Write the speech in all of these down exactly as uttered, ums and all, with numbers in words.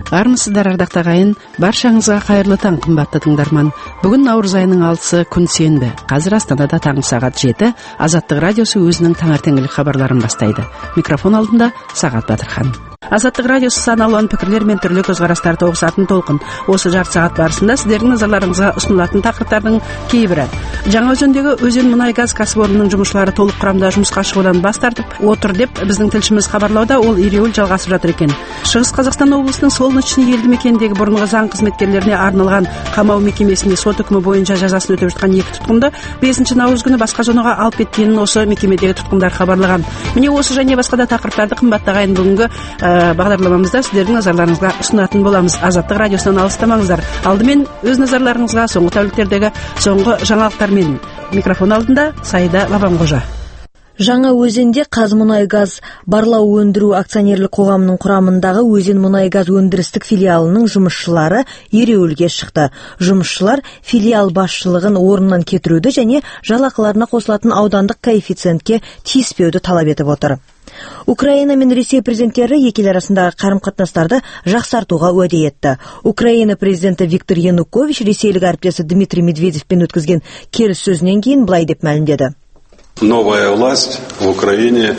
Армысыздар, ардақты ағайын, баршаңызға қайырлы таң, қымбатты тыңдарман. Бүгін наурыз айының алтысы күн сенбі. Қазір Астанада таңғы сағат жеті. Азаттық радиосы өзінің таңертеңгілік хабарларын бастайды. Микрофон алдында Сағат Батырхан. Азаттық радиосы сан алуан пікірлер мен түрлі көзқарастар тоғысатын толқын. Осы жарты сағат барысында сіздердің назарларыңызға ұсынылатын тақырыптардың кейбірі: Жаңаөзендегі өзен мұнай газ кәсіпорнының жұмысшылары толық құрамда жұмысқа шығудан бас тартып отыр деп біздің тілшіміз хабарлауда. Ол ереуіл жалғасып жатыр екен. Шығыс Қазақстан облысының Солнечный елді мекеніндегі бұрынғы заң қызметкерлеріне арналған қамау мекемесінде сот үкімі бойынша жазасын өтеп жатқан екі тұтқынды бесінші наурыз күні басқа зонаға алып кеткенін осы мекемедегі тұтқындар хабарлаған. Міне осы және басқа да тақырыптарды қымбатты ағайын бүгінгі бағдарламамызда сіздердің назарларыңызға ұсынатын боламыз. Азаттық радиосынан алыстамаңыздар. Алдымен өз назарларыңызға соңғы тәуліктердегі соңғы жаңалықтармен микрофон алдында Сайда Лабанқожа. Жаңаөзенде Қазмұнайгаз барлау өндіру акционерлік қоғамының құрамындағы өзен мұнайгаз өндірістік филиалының жұмысшылары ереуілге шықты. Жұмысшылар филиал басшылығын орнынан кетіруді және жалақыларына қосылатын аудандық коэффициентке тиіспеуді талап етіп отыр. Украина мен Ресей президенттері екі ел арасындағы қарым-қатынастарды жақсартуға уәде етті. Украина президенті Виктор Янукович ресейлік әріптесі Дмитрий Медведевпен өткізген келіссөзінен кейін былай деп мәлімдеді: Новая власть в Украине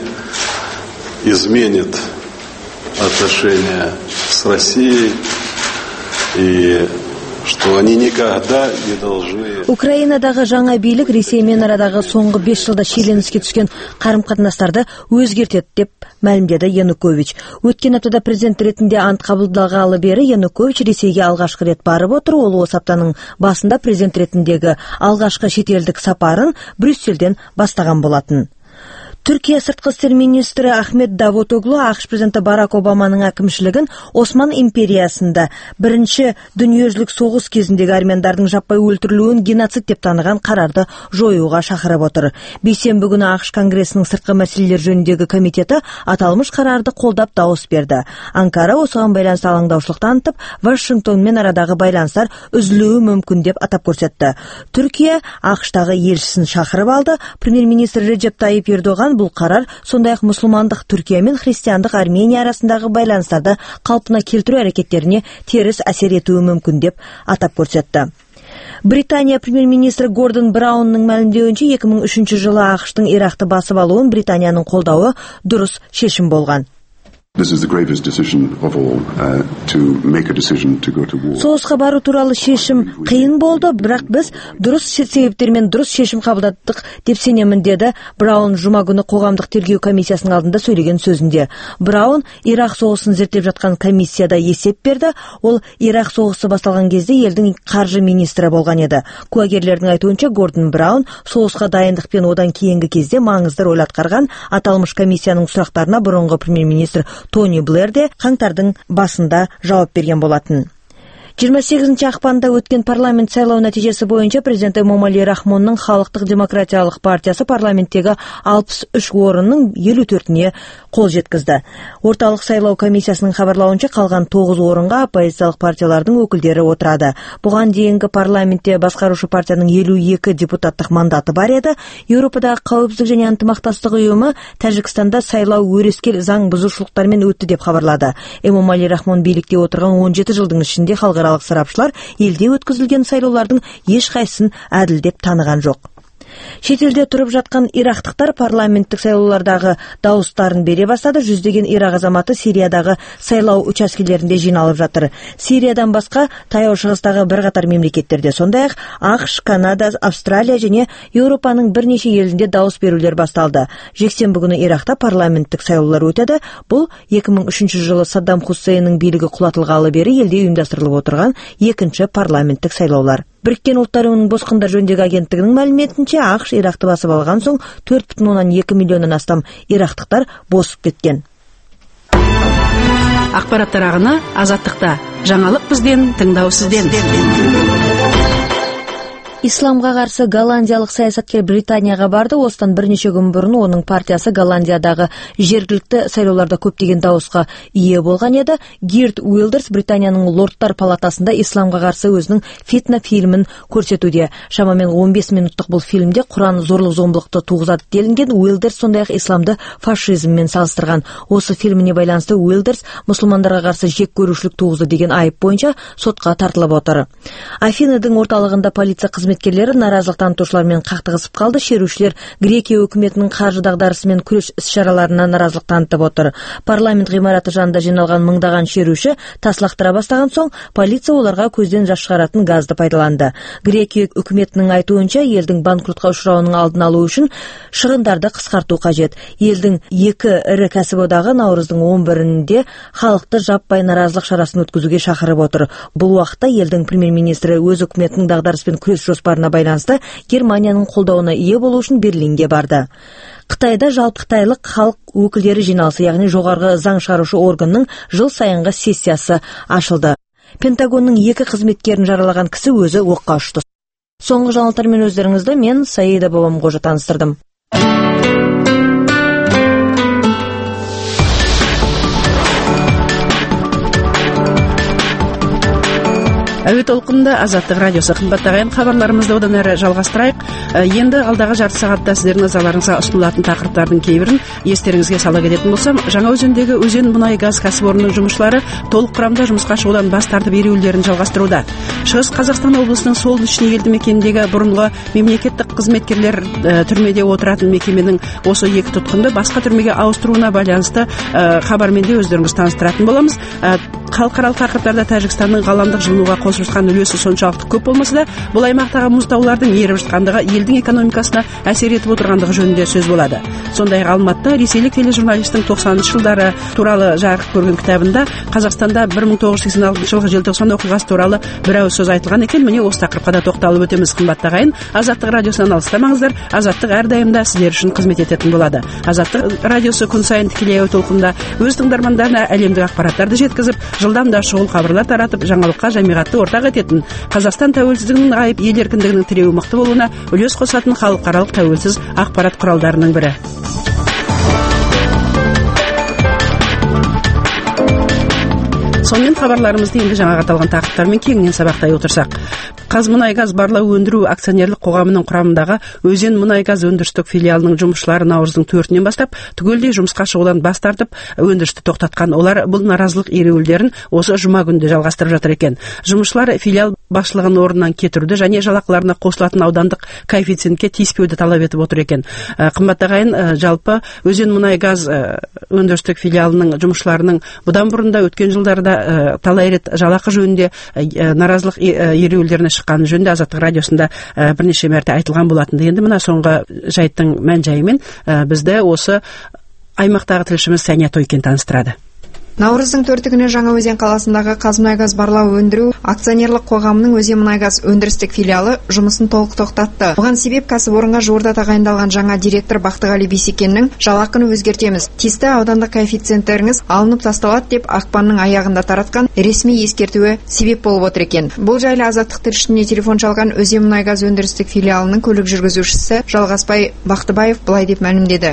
изменит отношения с Россией, и что они никогда не должны... Украинадағы жаңа билік Ресеймен арадағы соңғы бес жылда шиеленіске түскен қарым-қатынастарды өзгертеді деп мәлімдеді Янукович. Өткен аптада президент ретінде ант қабылдағалы бері Янукович Ресейге алғашқы рет барып отыр. Ол осы аптаның басында президент ретіндегі алғашқы шетелдік сапарын Брюссельден бастаған болатын. Түркия сыртқы істер министрі Ахмет Давутоглу ақш президенті Барак Обаманың әкімшілігін Осман империясында бірінші дүниежүзілік соғыс кезіндегі армяндардың жаппай өлтірілуін геноцид деп таныған қарарды жоюға шақырып отыр. Бейсенбі күні ақш Конгресінің сыртқы мәселелер жөніндегі комитеті аталмыш қарарды қолдап дауыс берді. Анкара осыған байланысты алаңдаушылық танытып, Вашингтонмен арадағы байланыстар үзілуі мүмкін деп атап көрсетті. Түркия ақштағы елшісін шақырып алды. Премьер-министр Реджеп Тайип Ердоған бұл қарар сондай-ақ мұсылмандық Түркия мен христиандық Армения арасындағы байланыстарды қалпына келтіру әрекеттеріне теріс әсер етуі мүмкін деп атап көрсетті. Британия премьер-министрі Гордон Браунның мәлімдеуінше екі мың үшінші жылы ақштың Ирақты басып алуын Британияның қолдауы дұрыс шешім болған. Соғысқа бару туралы шешім қиын болды, бірақ біз дұрыс себептермен дұрыс шешім қабылдадық деп сенемін, деді Браун жұма күні қоғамдық тергеу комиссиясының алдында сөйлеген сөзінде. Браун Ирақ соғысын зерттеп жатқан комиссияда есеп берді. Ол Ирақ соғысы басталған кезде елдің қаржы министрі болған еді. Куәгерлердің айтуынша Гордон Браун соғысқа дайындықпен одан кейінгі кезде маңызды рөл атқарған. Аталмыш комиссияның сұрақтарына бұрынғы премьер-министр Тони Блэр де қаңтардың басында жауап берген болатын. жиырма сегізінші ақпанда өткен парламент сайлау нәтижесі бойынша президент Эмомали Рахмонның Халықтық демократиялық партиясы парламенттегі алпыс үш орынның елу төртіне қол жеткізді. Орталық сайлау комиссиясының хабарлауынша қалған тоғыз орынға оппозициялық партиялардың өкілдері отырады. Бұған дейінгі парламентте басқарушы партияның елу екі депутаттық мандаты бар еді. Еуропадағы қауіпсіздік және ынтымақтастық ұйымы Тәжікстанда сайлау өрескел заң бұзушылықтармен өтті деп хабарлады. Эмомали Рахмон билікте отырған он жеті жылдың ішінде халықаралық сарапшылар елде өткізілген сайлаулардың ешқайсысын әділ деп таныған жоқ. Шетелде тұрып жатқан ирақтықтар парламенттік сайлаулардағы дауыстарын бере бастады. Жүздеген Ирақ азаматы Сириядағы сайлау учаскелерінде жиналып жатыр. Сириядан басқа таяу шығыстағы бірқатар мемлекеттерде, сондай-ақ ақш, Канада, Австралия және Еуропаның бірнеше елінде дауыс берулер басталды. Жексенбі күні Ирақта парламенттік сайлаулар өтеді. Бұл екі мың үшінші жылы Саддам Хусейннің билігі құлатылғалы бері елде ұйымдастырылып отырған екінші парламенттік сайлаулар. Біріккен ұлттар ұйымының босқындар жөніндегі агенттігінің мәліметінше ақш Ирақты басып алған соң төрт бүтін оннан екі миллионнан астам ирақтықтар босып кеткен. Ақпараттар ағыны Азаттықта. Жаңалық бізден, тыңдау сізден. Исламға қарсы голландиялық саясаткер Британияға барды. Осыдан бірнеше күн бұрын оның партиясы Голландиядағы жергілікті сайлауларда көптеген дауысқа ие болған еді. Гирт Уилдерс Британияның Лордтар палатасында исламға қарсы өзінің фитна фильмін көрсетуде. Шамамен он бес минуттық бұл фильмде Құран зорлық-зомбылықты туғызады делінген. Уилдерс сондай-ақ исламды фашизммен салыстырған. Осы фильміне байланысты Уилдерс мұсылмандарға қарсы жек көрушілік туғызды деген айып бойынша сотқа тартылып отыр. Афиныдың орталығында полиция қызметкерлері наразылық танытушылармен қақтығысып қалды. Шерушілер Грекия өкіметінің қаржы дағдарысымен күрес іс-шараларына наразылық танытып отыр. Парламент ғимараты жанында жиналған мыңдаған шеруші тас лақтыра бастаған соң, полиция оларға көзден жас шығаратын газды пайдаланды. Грекия өкіметінің айтуынша, елдің банкротқа ұшырауының алдын алу үшін шығындарды қысқарту қажет. Елдің екі ірі кәсіподағы наурыздың он бірінде халықты жаппай наразылық шарасын өткізуге шақырып отыр. Бұл уақытта елдің премьер-министрі өз үкіметінің дағдарыспен күрес жоспарына байланысты Германияның қолдауына ие болу үшін Берлинге барды. Қытайда жалпы қытайлық халық өкілдері жиналысы, яғни жоғарғы заң шығарушы органның жыл сайынғы сессиясы ашылды. Пентагонның екі қызметкерін жаралаған кісі өзі оққа ұшты. Соңғы жаңалықтармен өздеріңізді мен Саида Бабамғожа таныстырдым. Әуе толқынында Азаттық радиосы. Қымбаттаған хабарларымызды одан әрі жалғастырайық. Енді алдағы жарты сағатта сіздердің назарларыңызға ұсынылатын тақырыптардың кейбірін естеріңізге сала кететін болсам, Жаңаөзендегі өзен мұнай газ кәсіпорнының жұмысшылары толық құрамда жұмысқа шығудан бас тартып ереуілдерін жалғастыруда. Шығыс Қазақстан облысының Солнечный елді мекеніндегі бұрынғы мемлекеттік қызметкерлер түрмеде отыратын мекеменің осы екі тұтқынды басқа түрмеге ауыстыруына байланысты хабармен де өздеріңіз таныстыратын боламыз. Халықаралық тақырыптарда Тәжікстанның ғаламдық жылынуға қосылған үлесі соншалықты көп болмаса да, бұл аймақтағы мұзтаулардың еріп жатқандығы елдің экономикасына әсер етіп отырғандығы жөнінде сөз болады. Сондай-ақ Алматыда ресейлік тележурналистің тоқсаныншы жылдары туралы жарық көрген кітабында Қазақстанда бір мың тоғыз жүз сексен алтыншы жылғы желтоқсан оқиғасы туралы бір ауыз сөз айтылған екен. Міне осы тақырыпқа да тоқталып өтеміз. Қымбатты ағайын, Азаттық радиосынан алыстамаңыздар. Азаттық әрдайым да сіздер үшін қызмет ететін болады. Азаттық радиосы күн сайын тікелей әуе толқынында өз тыңдармандарына әлемдік ақпараттарды жеткізіп, жылдам да шұғыл хабарлар таратып, жаңалыққа жамиғатты ортақ ететін, Қазақстан тәуелсіздігінің нығайып, ел еркіндігінің тіреуі мықты болуына үлес қосатын халықаралық тәуелсіз ақпарат құралдарының бірі. Сонымен хабарларымызды енді жаңа аталған тақырыптармен кеңінен сабақтай отырсақ. Қазмұнайгаз барлау өндіру акционерлік қоғамының құрамындағы өзен мұнайгаз өндірістік филиалының жұмысшылары наурыздың төртінен бастап түгелдей жұмысқа шығудан бас тартып, өндірісті тоқтатқан. Олар бұл наразылық ереуілдерін осы жұма күнде жалғастырып жатыр екен. Жұмысшылар филиал басшылығын орнынан кетіруді және жалақыларына қосылатын аудандық коэффициентке тиіспеуді талап етіп отыр екен. Қымбатты ағайын, жалпы өзен мұнайгаз өндірістік филиалының жұмысшыларының бұдан бұрында өткен жылдарда талай рет жалақы жөнінде наразылық ереуілдеріне шыққаны жөнінде Азаттық радиосында бірнеше мәрте айтылған болатынды. Енді мына соңғы жайттың мән-жайымен бізді осы аймақтағы тілшіміз Сәния Тойкен таныстырады. Наурыздың төрті күні Жаңаөзен қаласындағы Қазмұнайгаз барлау өндіру акционерлік қоғамының өзен мұнайгаз өндірістік филиалы жұмысын толық тоқтатты. Бұған себеп кәсіпорынға жуырда тағайындалған жаңа директор Бақтығали Бейсекеннің жалақыны өзгертеміз, тиісті аудандық коэффициенттеріңіз алынып тасталады деп ақпанның аяғында таратқан ресми ескертуі себеп болып отыр екен. Бұл жайлы Азаттық тілшісіне телефон шалған өзен мұнайгаз өндірістік филиалының көлік жүргізушісі Жалғасбай Бақтыбаев былай деп мәлімдеді.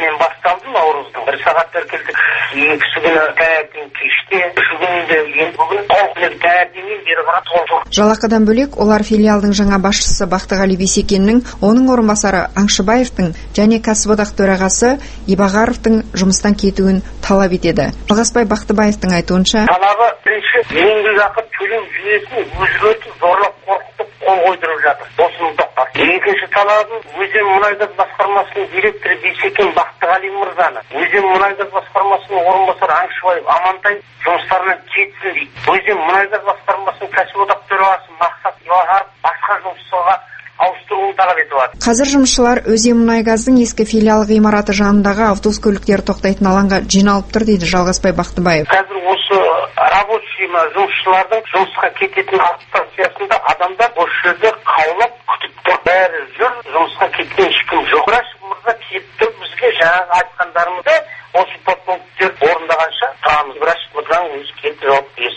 Наурыздың бір сағаттар келдік. Екісі күні таңертең кеште, үшінші күнде енді бүгін толық таңертеңнен бері қарай толық. Жалақыдан бөлек олар филиалдың жаңа басшысы Бақтығали Бейсекеннің, оның орынбасары Аңшыбаевтың және кәсіподақ төрағасы Ибағаровтың жұмыстан кетуін талап етеді. Жалғасбай Бақтыбаевтың айтуынша, талабы бірінші еңбекақы төлеу жүйесін өзгертіп, зорлап қорқытып қол қойдырып жатыр. Осыны тоқтат. Екінші талабы өзен мұнайгаз басқармасының директоры Бейсекен Бақтығали мырзаны, өзен мұнайгаз басқармасының орынбасары Аңшыбаев Амантай жұмыстарынан кетсін дейді. Өзен мұнайгаз басқармасының кәсіподақ төрағасы Мақсат Ибағаров басқа жұмысшыға ауыстыруын талап етіп отыр. Қазір жұмысшылар өзен мұнайгаздың ескі филиал ғимараты жанындағы автобус көліктері тоқтайтын алаңға жиналып тұр дейді Жалғасбай Бақтыбаев. Қазір осы рабочий жұмысшылардың жұмысқа кететін станциясында адамдар осы жерде қаулап күтіп тұр. Бәрі жүр, жұмысқа кеткен ешкім жоқ. Рашид мырза келіп тұр, бізге жаңағы айтқандарымызды осы подпункттерді орындағанша тұрамыз. Рашид мырзаның өзі келіп жауап берсін деп жатыр.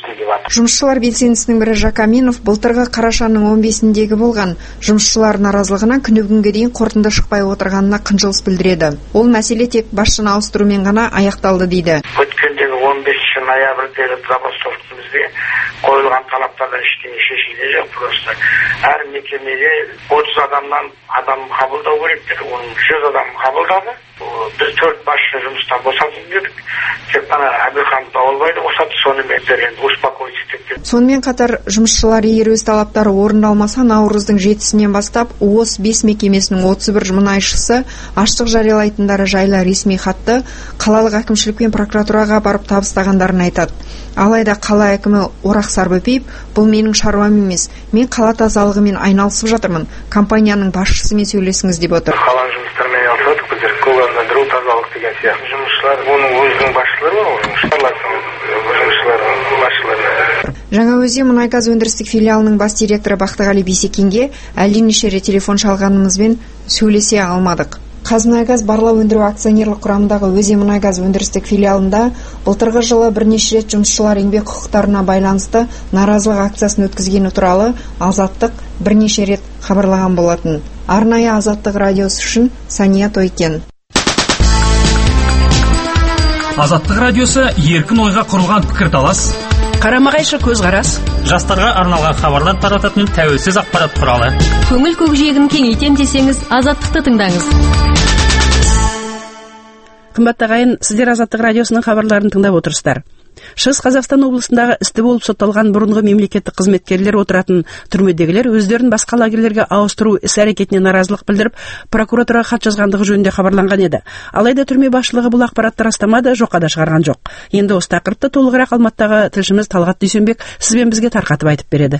Жұмысшылар белсендісінің бірі Жакаминов былтырғы қарашаның он бесіндегі болған жұмысшылар наразылығынан күні бүгінге дейін қорытынды шықпай отырғанына қынжылыс білдіреді. Ол мәселе тек басшыны ауыстырумен ғана аяқталды дейді. Өткендегі он бесінші ноябрьдегі забастовкамызда қойылған талаптардан ештеңе шешілген жоқ. Просто әр мекемеге отыз адамнан адам қабылдау керек деді. Оның жүз адам қабылдады. Біз төрт басшы жұмыстан босатып дедік. Тек қана Әбілхан Дауылбайды босатты, сонымен енді успокойтесь деп. Сонымен қатар жұмысшылар егер өз талаптары орындалмаса, наурыздың жетісінен бастап ООС бес мекемесінің отыз бір мұнайшысы аштық жариялайтындары жайлы ресми хатты қалалық әкімшілік пен прокуратураға барып табыстағандарын айтады. Алайда қала әкімі Орақ Сарбөпиев, бұл менің шаруам емес, мен қала тазалығымен айналысып жатырмын, компанияның басшысымен сөйлесіңіз деп отыр. Қала жұмыстарымен айналысып, біздер көгалдандыру, тазалық деген сияқты жұмысшылар, оның өзінің басшылары бар, жұмысшылардың басшылары. Жаңаөзен мұнай-газ өндірістік филиалының бас директоры Бақтығали Бейсекенге әлденеше рет телефон шалғанымызбен сөйлесе алмадық. Қазмұнайгаз барлау өндіру акционерлік құрамындағы Өзен мұнай-газ өндірістік филиалында былтырғы жылы бірнеше рет жұмысшылар еңбек құқықтарына байланысты наразылық акциясын өткізгені туралы Азаттық бірнеше рет хабарлаған болатын. Арнайы Азаттық радиосы үшін Сания Тойкен. Азаттық радиосы еркін ойға құрылған пікірталас, қарама-қайшы көзқарас, жастарға арналған хабарлар тарататын тәуелсіз ақпарат құралы. Көңіл көкжиегін кеңейтем десеңіз, Азаттықты тыңдаңыз. Қымбатты ағайын, сіздер Азаттық радиосының хабарларын тыңдап отырсыздар. Шығыс Қазақстан облысындағы істі болып сотталған бұрынғы мемлекеттік қызметкерлер отыратын түрмедегілер өздерін басқа лагерлерге ауыстыру іс-әрекетіне наразылық білдіріп, прокуратураға хат жазғандығы жөнінде хабарланған еді. Алайда түрме басшылығы бұл ақпаратты растамады, жоққа да шығарған жоқ. Енді осы тақырыпты толығырақ Алматыдағы тілшіміз Талғат Дүйсенбек сізбен бізге тарқатып айтып береді.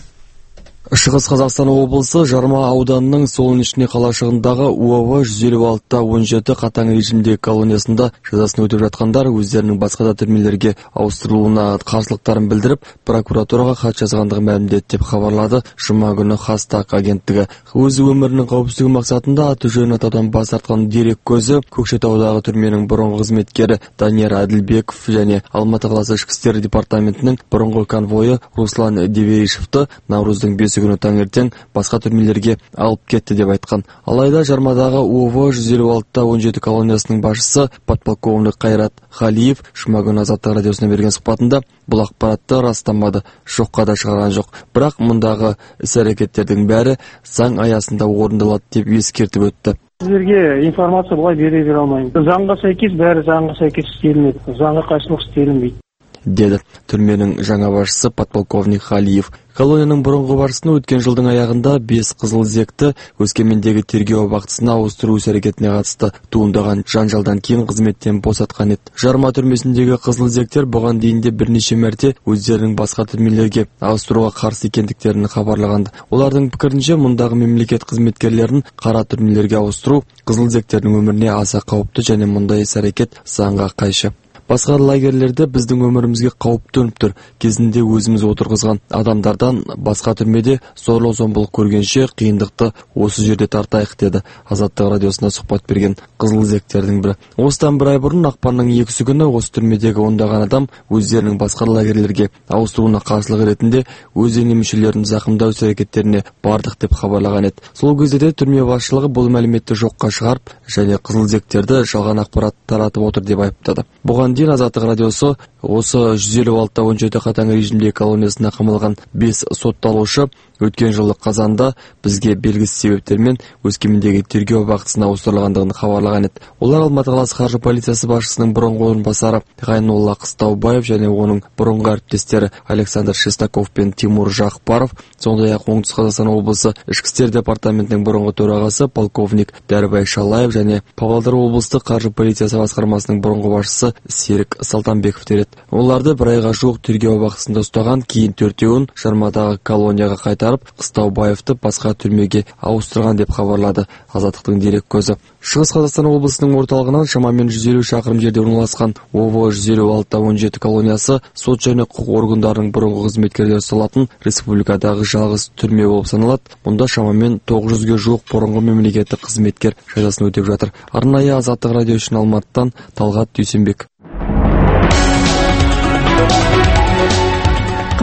Шығыс Қазақстан облысы Жарма ауданының Солнечный қалашығындағы УАВ жүз елу алты он жеті қатаң режимдегі колониясында жазасын өтеп жатқандар өздерінің басқа да түрмелерге ауыстырылуына қарсылықтарын білдіріп, прокуратураға хат жазғандығын мәлімдеді деп хабарлады жұма күні Хастак агенттігі. Өз өмірінің қауіпсіздігі мақсатында аты-жөнін атаудан бас тартқан дерек көзі Көкшетаудағы түрменің бұрынғы қызметкері Данияр Әділбеков және Алматы қаласы ішкі істер департаментінің бұрынғы конвойы Руслан Деверишевті наурыздың бесі күні таңертең басқа түрмелерге алып кетті деп айтқан. Алайда Жармадағы УАВ жүз елу алты он жеті колониясының басшысы подполковник Қайрат Халиев жұма күні Азаттық радиосына берген сұхбатында бұл ақпаратты растамады, жоққа да шығарған жоқ. Бірақ мұндағы іс-әрекеттердің бәрі заң аясында орындалады деп ескертіп өтті. Сіздерге информация бұлай бере бере алмаймын. Заңға сәйкес бәрі заңға сәйкес істелінеді. Заңға қайшылық істелінбейді, деді түрменің жаңа басшысы подполковник Халиев. Колонияның бұрынғы басшысын өткен жылдың аяғында бес қызыл зекті Өскемендегі тергеу абақтысына ауыстыру әрекетіне қатысты туындаған жанжалдан кейін қызметтен босатқан еді. Жарма түрмесіндегі қызыл зектер бұған дейін де бірнеше мәрте өздерінің басқа түрмелерге ауыстыруға қарсы екендіктерін хабарлағанды. Олардың пікірінше мұндағы мемлекет қызметкерлерін қара түрмелерге ауыстыру қызыл зектердің өміріне аса қауіпті және мұндай іс-әрекет заңға қайшы. Басқа лагерлерде біздің өмірімізге қауіп төніп тұр. Кезінде өзіміз отырғызған адамдардан басқа түрмеде зорлық-зомбылық көргенше қиындықты осы жерде тартайық, деді Азаттық радиосына сұхбат берген қызыл зектердің бірі. Осыдан бір ай бұрын ақпанның екісі күні осы түрмедегі ондаған адам өздерінің басқа лагерлерге ауыстыруына қарсылық ретінде өз дене мүшелерін зақымдау әрекеттеріне бардық деп хабарлаған еді. Сол кезде де түрме басшылығы бұл мәліметті жоққа шығарып және қызыл зектерді жалған ақпарат таратып отыр деп айыптады. Бұған дейін Азаттық радиосы осы жүз елу алты он жеті қатаң режимдегі колониясына қамалған бес сотталушы өткен жылы қазанда бізге белгісіз себептермен Өскемендегі тергеу абақтысына ауыстырылғандығын хабарлаған еді. Олар Алматы қаласы қаржы полициясы басшысының бұрынғы орынбасары Ғайнолла Қыстаубаев және оның бұрынғы әріптестері Александр Шестаков пен Тимур Жақпаров, сондай-ақ Оңтүстік Қазақстан облысы ішкі істер департаментінің бұрынғы төрағасы полковник Дәрбай Шалаев және Павлодар облыстық қаржы полициясы басқармасының бұрынғы басшысы Серік Салтанбеков еді. Оларды бір айға жуық тергеу абақтысында ұстаған, кейін төртеуін Жармадағы колонияға қайтарып, Қыстаубаевты басқа түрмеге ауыстырған деп хабарлады Азаттықтың дерек көзі. Шығыс Қазақстан облысының орталығынан шамамен жүз елу шақырым жерде орналасқан ОВ жүз елу алты он жеті колониясы сот және құқық органдарының бұрынғы қызметкерлері ұсталатын республикадағы жалғыз түрме болып саналады. Мұнда шамамен тоғыз жүзге жуық бұрынғы мемлекеттік қызметкер жазасын өтеп жатыр. Арнайы Азаттық радио үшін Алматыдан Талғат Дүйсенбек.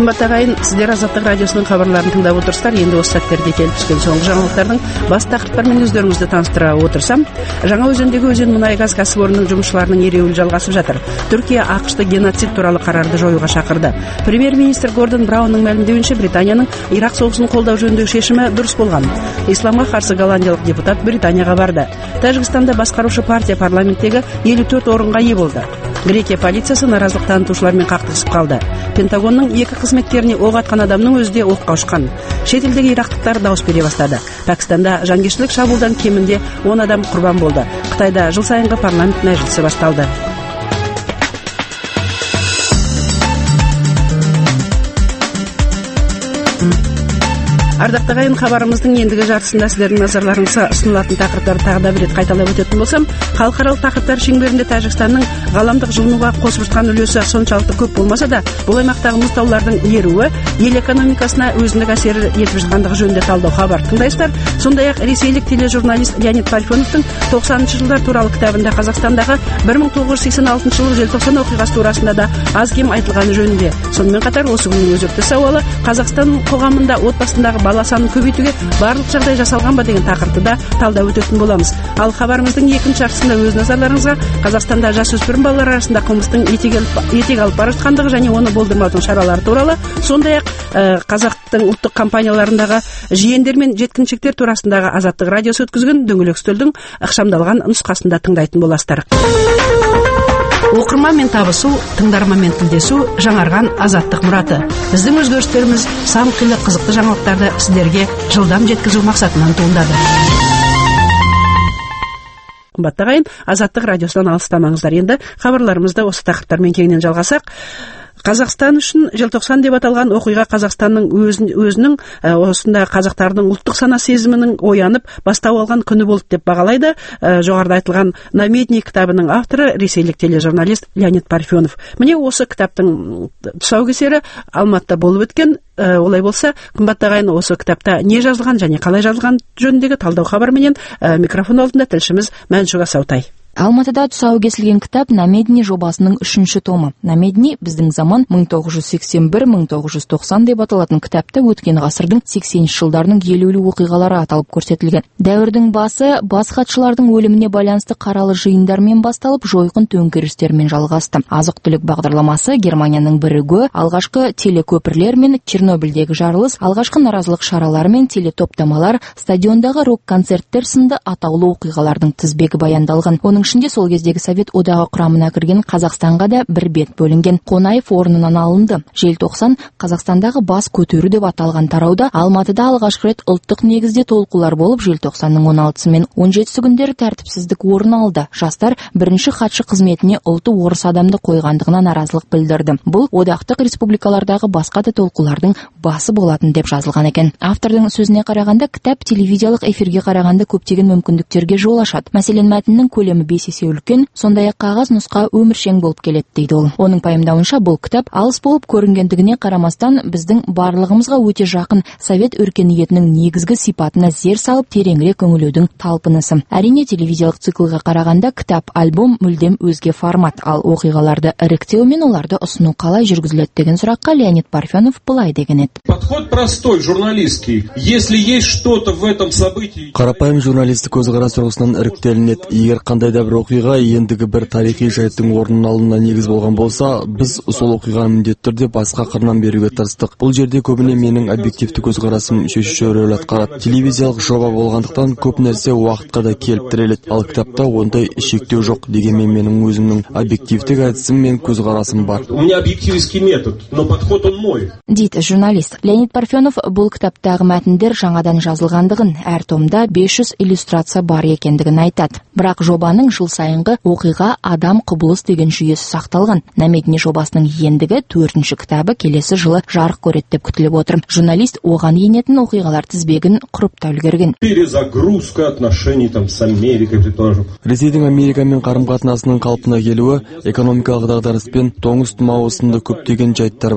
Қымбат ағайын, сіздер Азаттық радиосының хабарларын тыңдап отырсыздар. Енді осы сәттерге келіп түскен соңғы жаңалықтардың бас тақырыптарымен өздеріңізді таныстыра отырсам, Жаңаөзендегі өзен мұнай газ кәсіпорнының жұмысшыларының ереуілі жалғасып жатыр. Түркия ақш-ты геноцид туралы қарарды жоюға шақырды. Премьер-министр Гордон Браунның мәлімдеуінше, Британияның Ирак соғысын қолдау жөніндегі шешімі дұрыс болған. Исламға қарсы голландиялық депутат Британияға барды. Тәжікстанда басқарушы партия парламенттегі елу төрт орынға ие болды. Грекия полициясы наразылық танытушылармен қақтығысып қалды. Пентагонның екі қызметкеріне оқ атқан адамның өзі де оққа ұшқан. Шетелдегі ирактықтар дауыс бере бастады. Пәкістанда жанкештілік шабуылдан кемінде он адам құрбан болды. Қытайда жыл сайынғы парламент мәжілісі басталды. Ардақты ағайын, хабарымыздың ендігі жартысында сіздердің назарларыңызға ұсынылатын тақырыптарды тағы да бір рет қайталап өтетін болсам, халықаралық тақырыптар шеңберінде Тәжікстанның ғаламдық жылынуға қосып жатқан үлесі соншалықты көп болмаса да, бұл аймақтағы мұз таулардың еруі ел экономикасына өзіндік әсер етіп жатқандығы жөнінде талдау хабар тыңдайсыздар. Сондай-ақ ресейлік тележурналист Леонид Парфеновтың тоқсаныншы жылдар туралы кітабында Қазақстандағы бір мың тоғыз жүз сексен алтыншы жылы желтоқсан оқиғасы турасында да аз кем айтылғаны жөнінде. Сонымен қатар осы күннің өзекті сауалы Қазақстан қоғамында отбасындағы бала санын көбейтуге барлық жағдай жасалған ба деген тақырыпты да талдап өтетін боламыз. Ал хабарымыздың екінші жартысында өз назарларыңызға Қазақстанда жасөспірім балалар арасында қылмыстың етек алып бара жатқандығы және оны болдырмаудың шаралары туралы, сондай-ақ қазақтың ұлттық компанияларындағы жиендер мен жеткіншектер турасындағы Азаттық радиосы өткізген дөңгелек үстелдің ықшамдалған нұсқасында тыңдайтын боласыздар. Оқырманмен табысу, тыңдарманмен тілдесу жаңарған азаттық мұраты. Біздің өзгерістеріміз сан қилы қызықты жаңалықтарды сіздерге жылдам жеткізу мақсатынан туындады. Қымбатты ағайын, Азаттық радиосынан алыстамаңыздар. Енді хабарларымызды осы тақырыптармен кеңінен жалғасақ. Қазақстан үшін желтоқсан деп аталған оқиға Қазақстанның өзін, өзінің ә, осында қазақтардың ұлттық сана сезімінің оянып бастау алған күні болды деп бағалайды ә, жоғарыда айтылған «Намедни» кітабының авторы ресейлік тележурналист Леонид Парфенов. Міне осы кітаптың тұсаукесері Алматыда болып өткен. Ә, олай болса, қымбатты ағайын, осы кітапта не жазылған және қалай жазылған жөніндегі талдау хабарменен ә, микрофон алдында тілшіміз Мәншуға Саутай. Алматыда тұсауы кесілген кітап «Намедни» жобасының үшінші томы. «Намедни» біздің заман мың тоғыз жүз сексен бір - мың тоғыз жүз тоқсан деп аталатын кітапта өткен ғасырдың сексенінші жылдарының елеулі оқиғалары аталып көрсетілген. Дәуірдің басы бас хатшылардың өліміне байланысты қаралы жиындармен басталып, жойқын төңкерістермен жалғасты. Азық-түлік бағдарламасы, Германияның бірігуі, алғашқы телекөпірлер мен Чернобыльдегі жарылыс, алғашқы наразылық шаралары мен телетоптамалар, стадиондағы рок-концерттер сынды атаулы оқиғалардың тізбегі баяндалған. Оның ішінде сол кездегі Совет одағы құрамына кірген Қазақстанға да бір бет бөлінген. Қонаев орнынан алынды. Желтоқсан Қазақстандағы бас көтеру деп аталған тарауда Алматыда алғашқы рет ұлттық негізде толқулар болып, желтоқсанның он алтысы мен он жетісі күндері тәртіпсіздік орын алды. Жастар бірінші хатшы қызметіне ұлты орыс адамды қойғандығына наразылық білдірді. Бұл одақтық республикалардағы басқа да толқулардың басы болатын деп жазылған екен. Автордың сөзіне қарағанда, кітап телевизиялық эфирге қарағанда көптеген мүмкіндіктерге жол ашады. Мәселен, мәтіннің көлемі бес есе үлкен, сондай-ақ қағаз нұсқа өміршең болып келеді дейді ол. Оның пайымдауынша, бұл кітап алыс болып көрінгендігіне қарамастан біздің барлығымызға өте жақын совет өркениетінің негізгі сипатына зер салып тереңірек үңілудің талпынысы. Әрине, телевизиялық циклға қарағанда кітап альбом мүлдем өзге формат, ал оқиғаларды іріктеу мен оларды ұсыну қалай жүргізіледі деген сұраққа Леонид Парфенов былай деген еді. Подход простой, журналистский. Если есть что-то в этом событии... Қарапайым журналистік көзқарас тұрғысынан іріктелінеді. Егер қандай да бір оқиға ендігі бір тарихи жайттың орнын алуына негіз болған болса, біз сол оқиғаны міндетті түрде басқа қырынан беруге тырыстық. Бұл жерде көбіне менің объективті көзқарасым шешуші рөл атқарады. Телевизиялық жоба болғандықтан көп нәрсе уақытқа да келіп тіреледі. Ал кітапта ондай шектеу жоқ. Дегенмен менің өзімнің объективтік әдісім мен көзқарасым бар. У меня объективский метод, но подход он мой. Дейді журналист. Леонид Парфенов бұл кітаптағы мәтіндер жаңадан жазылғандығын, әр томда бес жүз иллюстрация бар екендігін айтады. Бірақ жобаның жыл сайынғы оқиға адам құбылыс деген жүйесі сақталған. Намедни жобасының ендігі төртінші кітабы келесі жылы жарық көреді деп күтіліп отыр. Журналист оған енетін оқиғалар тізбегін құрып та үлгерген. Перезагрузка отношений там с Америкой, предположим. Ресейдің Америкамен қарым-қатынасының қалпына келуі, экономикалық дағдарыс пен тоңыз тұмауы сынды көптеген жайттар бар.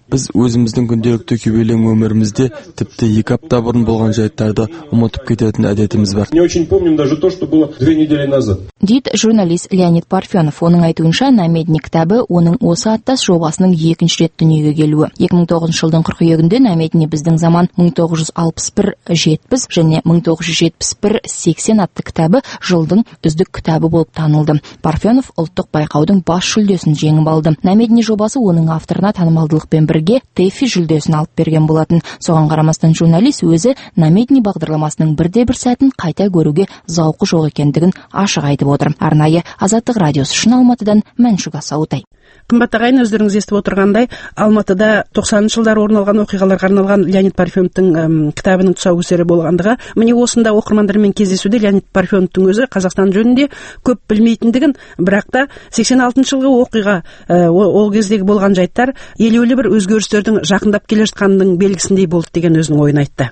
Біз өзіміздің күнделікті күйбелең өмірімізде тіпті екі апта бұрын болған жайттарды ұмытып кететін әдетіміз бар. Не очень помним даже то, что было две недели назад. Дейді журналист Леонид Парфенов. Оның айтуынша, Намедни кітабы оның осы аттас жобасының екінші рет дүниеге келуі. екі мың тоғызыншы жылдың қыркүйегінде Намедни біздің заман мың тоғыз жүз алпыс бір жетпіс және мың тоғыз жүз жетпіс бір сексен атты кітабы жылдың үздік кітабы болып танылды. Парфенов ұлттық байқаудың бас жүлдесін жеңіп алды. Намедни жобасы оның авторына танымалдылықпен бірге Тэфи жүлдесін алып берген болатын. Соған қарамастан журналист өзі Намедни бағдарламасының бірде-бір сәтін қайта көруге зауқы жоқ екендігін ашық айтып отыр. Арнайы Азаттық радиосы үшін Алматыдан Мәншүк Асаутай. Қымбатты ағайын, өздеріңіз естіп отырғандай, Алматыда тоқсаныншы жылдары орын алған оқиғаларға арналған Леонид Парфеновтың кітабының тұсаукесері болғандығы, міне осында оқырмандармен кездесуде Леонид Парфеновтың өзі Қазақстан жөнінде көп білмейтіндігін, бірақ та сексен алтыншы жылғы оқиға, ол кездегі болған жайттар елеулі бір өзгерістердің жақындап келе жатқанының белгісіндей болды деген өзінің ойын айтты.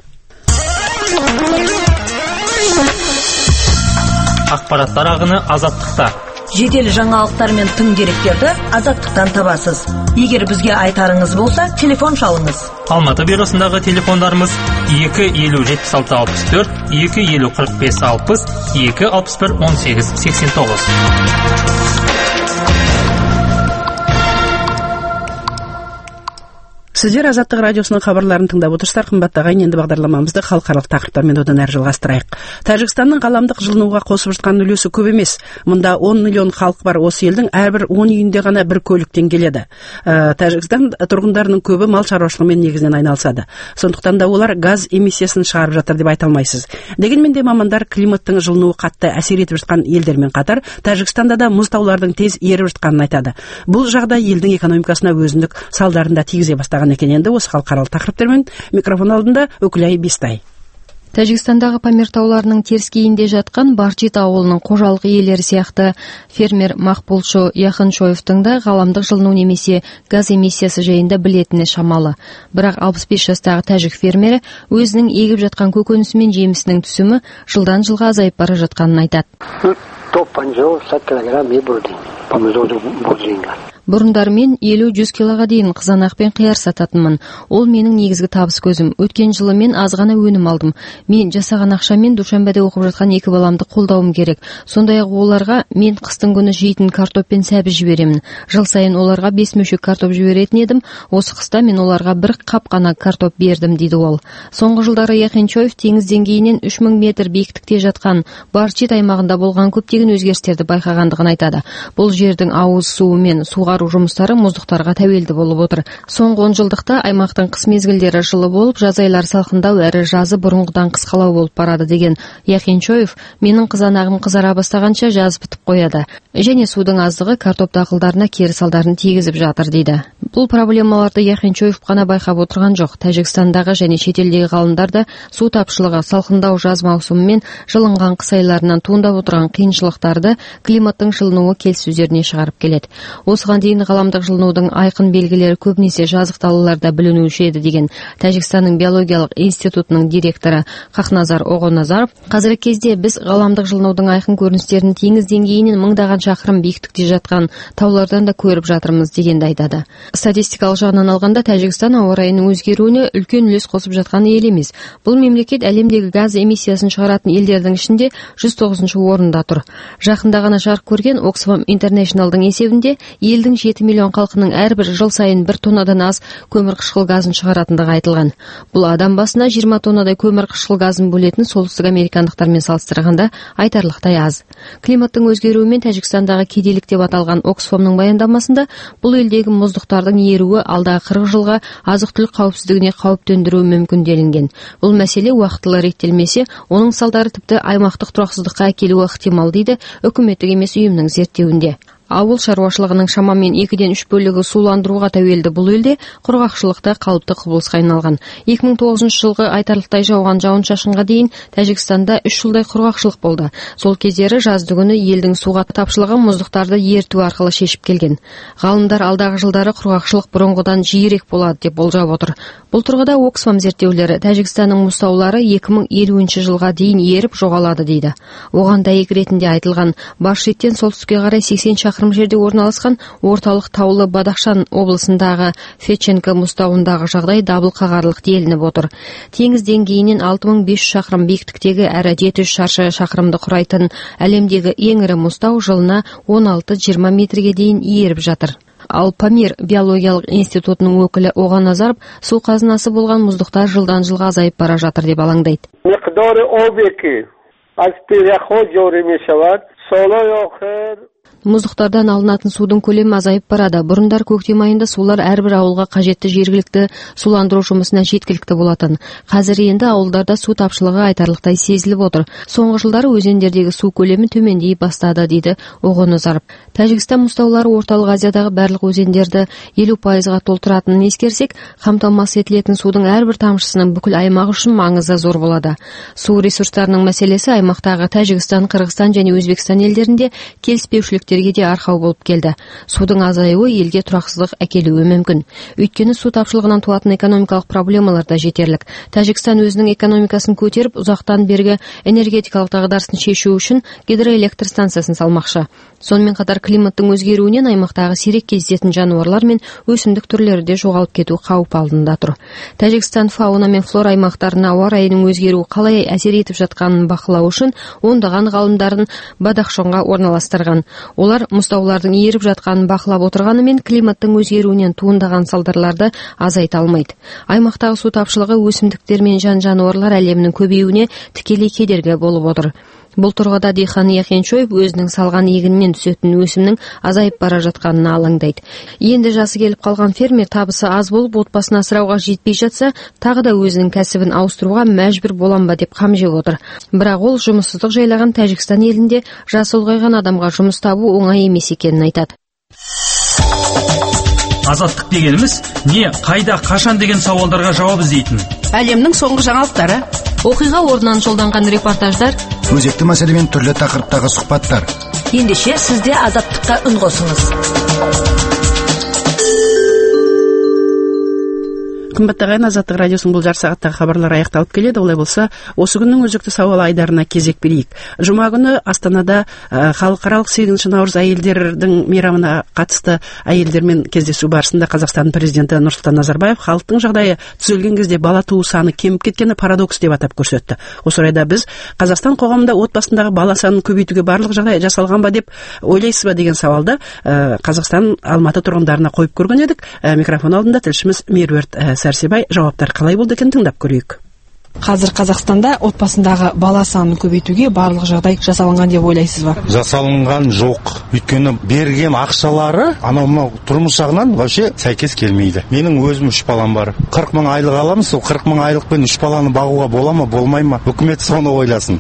Ақпараттар ағыны Азаттықта. Жедел жаңалықтар мен тың деректерді Азаттықтан табасыз. Егер бізге айтарыңыз болса, телефон шалыңыз. Алматы бюросындағы телефондарымыз екі елу жетпіс алты алпыс төрт, екі елу қырық бес алпыс, екі алпыс бір он сегіз сексен тоғыз. Сіздер Азаттық радиосының хабарларын тыңдап отырсыздар. Қымбатты ағайын, енді бағдарламамызды халықаралық тақырыптармен одан әрі жалғастырайық. Тәжікстанның ғаламдық жылынуға қосып жатқан үлесі көп емес. Мұнда он миллион халық бар. Осы елдің әрбір он үйінде ғана бір көліктен келеді. Ә, Тәжікстан тұрғындарының көбі мал шаруашылығымен негізінен айналысады. Сондықтан да олар газ эмиссиясын шығарып жатыр деп айта алмайсыз. Дегенмен де мамандар климаттың жылынуы қатты әсер етіп жатқан елдермен қатар Тәжікстанда да мұз таулардың тез еріп жатқанын айтады. Бұл жағдай елдің экономикасына өзіндік салдарын да тигізе бастаған екен. Енді осы халықаралық тақырыптармен микрофон алдында Өкілай Бестай. Тәжікстандағы Памир тауларының теріскейінде жатқан Барчит ауылының қожалық иелері сияқты фермер Мақпулчо Яхыншоевтың да ғаламдық жылыну немесе газ эмиссиясы жайында білетіні шамалы. Бірақ алпыс бес жастағы тәжік фермері өзінің егіп жатқан көкөнісі мен жемісінің түсімі жылдан жылға азайып бара жатқанын айтады. Бұрындар мен елу жүз килоға дейін қызанақ пен қияр сататынмын. Ол менің негізгі табыс көзім. Өткен жылы мен аз ғана өнім алдым. Мен жасаған ақшамен Душанбеде оқып жатқан екі баламды қолдауым керек. Сондай-ақ оларға мен қыстың күні жейтін картоп пен сәбіз жіберемін. Жыл сайын оларға бес мөшек картоп жіберетін едім. Осы қыста мен оларға бір қап қана картоп бердім, дейді ол. Соңғы жылдары Яхинчоев теңіз деңгейінен үш мың метр биіктікте жатқан Барчит аймағында болған көптеген өзгерістерді байқағандығын айтады. Бұл жердің ауыз суы мен суға жұмыстары мұздықтарға тәуелді болып отыр. Соңғы он жылдықта аймақтың қыс мезгілдері жылы болып, жаз айлары салқындау әрі жазы бұрынғыдан қысқалау болып барады деген Яхинчоев, менің қызанағым қызара бастағанша жаз бітіп қояды. Және судың аздығы картоп дақылдарына кері салдарын тигізіп жатыр, дейді. Бұл проблемаларды Яхинчоев қана байқап отырған жоқ. Тәжікстандағы және шетелдегі ғалымдар да су тапшылығы, салқындау жаз маусымы мен жылынған қыс айларынан туындап отырған қиыншылықтарды климаттың жылынуы келіссөздеріне шығарып келеді. Осыған дейін ғаламдық жылынудың айқын белгілері көбінесе жазық далаларда білінуші еді деген Тәжікстанның биологиялық институтының директоры Хақназар Оғоназаров, қазіргі кезде біз ғаламдық жылынудың айқын көріністерін теңіз деңгейінен мыңдаған шақырым биіктікте жатқан таулардан да көріп жатырмыз дегенді айтады. Статистикалық жағынан алғанда Тәжікстан ауа райының өзгеруіне үлкен үлес қосып жатқан ел емес. Бұл мемлекет әлемдегі газ эмиссиясын шығаратын елдердің ішінде жүз тоғызыншы орында тұр. Жақында ғана жарық көрген Oxfam Internationalдың есебінде елдің жеті миллион халқының әрбір жыл сайын бір тоннадан аз көмірқышқыл газын шығаратындығы айтылған. Бұл адам басына жиырма тоннадай көмірқышқыл газын бөлетін солтүстік американдықтармен салыстырғанда айтарлықтай аз. Климаттың өзгеруімен Тәжікстандағы кедейлік деп аталған Oxfamның баяндамасында бұл елдегі мұздықтардың еруі алдағы қырық жылға азық-түлік қауіпсіздігіне қауіп төндіруі мүмкін делінген. Бұл мәселе уақытылы реттелмесе, оның салдары тіпті аймақтық тұрақсыздыққа әкелуі ықтимал, дейді үкіметтік емес ұйымның зерттеуінде. Ауыл шаруашылығының шамамен екіден үш бөлігі суландыруға тәуелді бұл елде құрғақшылықта қалыпты құбылысқа айналған. екі мың тоғызыншы жылғы айтарлықтай жауған жауын-шашынға дейін Тәжікстанда үш жылдай құрғақшылық болды. Сол кездері жаздыгүні елдің суға тапшылығы мұздықтарды ерту арқылы шешіп келген. Ғалымдар алдағы жылдары құрғақшылық бұрынғыдан жиірек болады деп болжап отыр. Бұл тұрғыда Oxfam зерттеулері Тәжікстанның мұз таулары екі мың елуінші жылға дейін еріп жоғалады, дейді. Оған дәйек ретінде айтылған Баршиттен солтүстікке қарай сексен шақырым шақырым жерде орналасқан орталық таулы Бадахшан облысындағы Феченко мұзтауындағы жағдай дабыл қағарлық делініп отыр. Теңіз деңгейінен алты мың бес жүз шақырым биіктіктегі әрі жеті жүз шаршы шақырымды құрайтын әлемдегі ең ірі мұзтау жылына он алты жиырма метрге дейін еріп жатыр. Ал Памир биологиялық институтының өкілі Оған Назаров су қазынасы болған мұздықтар жылдан жылға азайып бара жатыр деп алаңдайды. Мұздықтардан алынатын судың көлемі азайып барады. Бұрындар көктем айында сулар әрбір ауылға қажетті жергілікті суландыру жұмысына жеткілікті болатын. Қазір енді ауылдарда су тапшылығы айтарлықтай сезіліп отыр. Соңғы жылдары өзендердегі су көлемі төмендей бастады, дейді Оған Назаров. Тәжікстан мұзтаулары Орталық Азиядағы барлық өзендерді елу пайызға толтыратынын ескерсек, қамтамасыз етілетін судың әрбір тамшысының бүкіл аймақ үшін маңызы зор болады. Су ресурстарының мәселесі аймақтағы Тәжікстан, Қырғызстан және Өзбекстан елдерінде келіспеушіліктерге де арқау болып келді. Судың азаюы елге тұрақсыздық әкелуі мүмкін. Өйткені су тапшылығынан туатын экономикалық проблемалар да жетерлік. Тәжікстан өзінің экономикасын көтеріп, ұзақтан бергі энергетикалық дағдарысын шешу үшін гидроэлектр станциясын салмақшы. Сонымен қатар климаттың өзгеруінен аймақтағы сирек кездесетін жануарлар мен өсімдік түрлері де жоғалып кету қауіп алдында тұр. Тәжікстан фауна мен флора аймақтарына ауа райының өзгеруі қалай әсер етіп жатқанын бақылау үшін ондаған ғалымдарын Бадахшанға орналастырған. Олар мұзтаулардың еріп жатқанын бақылап отырғанымен климаттың өзгеруінен туындаған салдарларды азайта алмайды. Аймақтағы су тапшылығы өсімдіктер мен жан жануарлар әлемінің көбеюіне тікелей кедергі болып отыр. Бұл тұрғыда Дихан Яхеншоев өзінің салған егіннен түсетін өсімнің азайып бара жатқанына алаңдайды. Енді жасы келіп қалған фермер табысы аз болып отбасын асырауға жетпей жатса, тағы да өзінің кәсібін ауыстыруға мәжбүр болам ба деп қам жеп отыр. Бірақ ол жұмыссыздық жайлаған Тәжікстан елінде жасы ұлғайған адамға жұмыс табу оңай емес екенін айтады. Азаттық дегеніміз не, қайда, қашан деген сауалдарға жауап іздейтін. Әлемнің соңғы жаңалықтары, оқиға орнынан жолданған репортаждар, өзекті мәселемен түрлі тақырыптағы сұхбаттар. Ендеше сізде азаттыққа үн қосыңыз. Қымбатты ағайын, Азаттық радиосының бұл жар сағаттағы хабарлар аяқталып келеді. Олай болса, осы күннің өзекті сауал айдарына кезек берейік. Жұма күні Астанада ә, халықаралық сегізінші наурыз әйелдердің мейрамына қатысты әйелдермен кездесу барысында Қазақстан президенті Нұрсұлтан Назарбаев халықтың жағдайы түзелген кезде бала туу саны кеміп кеткені парадокс деп атап көрсетті. Осы орайда біз Қазақстан қоғамында отбасындағы бала санын көбейтуге барлық жағдай жасалған ба деп ойлайсыз ба деген сауалды ә, Қазақстан Алматы тұрғындарына қойып көрген едік. Ә, микрофон алдында тілшіміз Меруерт ә, Сәрсебай жауаптар қалай болды екен тыңдап көрейік. Қазір Қазақстанда отбасындағы бала санын көбейтуге барлық жағдай жасалынған деп ойлайсыз ба? Жасалынған жоқ. Өйткені берген ақшалары анау мынау тұрмыс жағынан вообще сәйкес келмейді. Менің өзім үш балам бар. қырық мың айлық аламыз, сол қырық мың айлықпен үш баланы бағуға бола ма, болмай ма? Үкімет соны ойласын.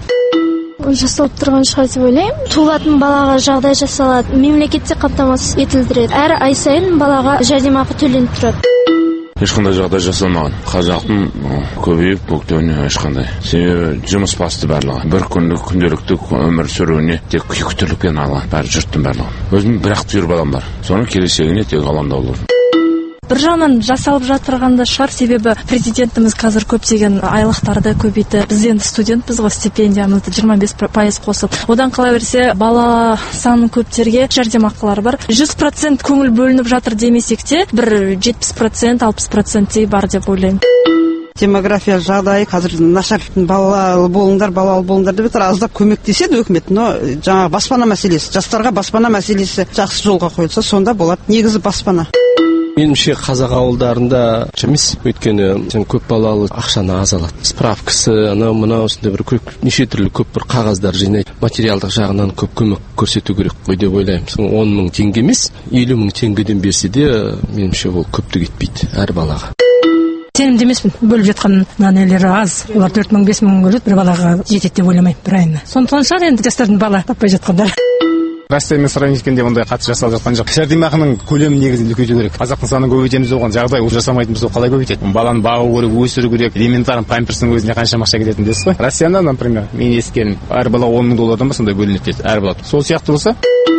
Жасалып тұрған шығар деп ойлаймын. Туылатын балаға жағдай жасалады, мемлекетте қамтамасыз етілдіреді. Әр ай сайын балаға жәрдемақы төленіп тұрады. Ешқандай жағдай жасалмаған. Қазақтың көбейіп көктеуіне ешқандай. Себебі жұмыс басты барлығы. Бір күндік күнделікті өмір сүруіне тек күйіктірлікпен алған бәрі жұрттың барлығы. Өзім бір-ақ түйір балам бар. Соның келешегіне тек алаңдау болады. Бір жағынан жасалып жатырғанда шығар, себебі президентіміз қазір көптеген айлықтарды көбейтті. Біз енді студентпіз ғой, стипендиямызды жиырма бес пайыз қосып. Одан қала берсе, бала санын көптерге жәрдемақылар бар. жүз процент көңіл бөлініп жатыр демесек те, бір жетпіс процент, алпыс проценттей бар деп ойлаймын. Демография жағдайы қазір нашар, балалы болыңдар, балалы болыңдар деп жатыр, аздап көмектеседі өкімет, но жаңа баспана мәселесі, жастарға баспана мәселесі жақсы жолға қойылса, сонда болады. Негізі баспана. Меніңше қазақ ауылдарында емес, өйткені сен көп балалы ақшаны аз алады. Справкасы, анау мынау осындай бір көп, неше түрлі көп бір қағаздар жинайды. Материалдық жағынан көп көмек көрсету керек қой деп ойлаймын. он мың теңге емес, елу мың теңгеден берсе де, меніңше ол көптік етпейді әр балаға. Сенімді емеспін, бөліп жатқан нәнелері аз. Олар төрт мың бес мың бөліп бір балаға жетеді деп ойламаймын бір айына. Сондықтан шығар енді жастардың бала таппай жатқандар. Россиямен сравнить еткенде ондай қатты жасалып жатқан жоқ. Жәрдемақының көлемін негізінде үлкейту керек. Қазақтың санын көбейтеміз оған жағдай ол жасамайтын болса қалай көбейтеді? Баланы бағу керек, өсіру керек, элементарный памперстің өзіне қаншама ақша кететін дейсіз ғой. Россияда, например, мен ескерім, әр бала он мың доллардан ба сондай бөлініп кетеді, әр бала. Сол сияқты болса?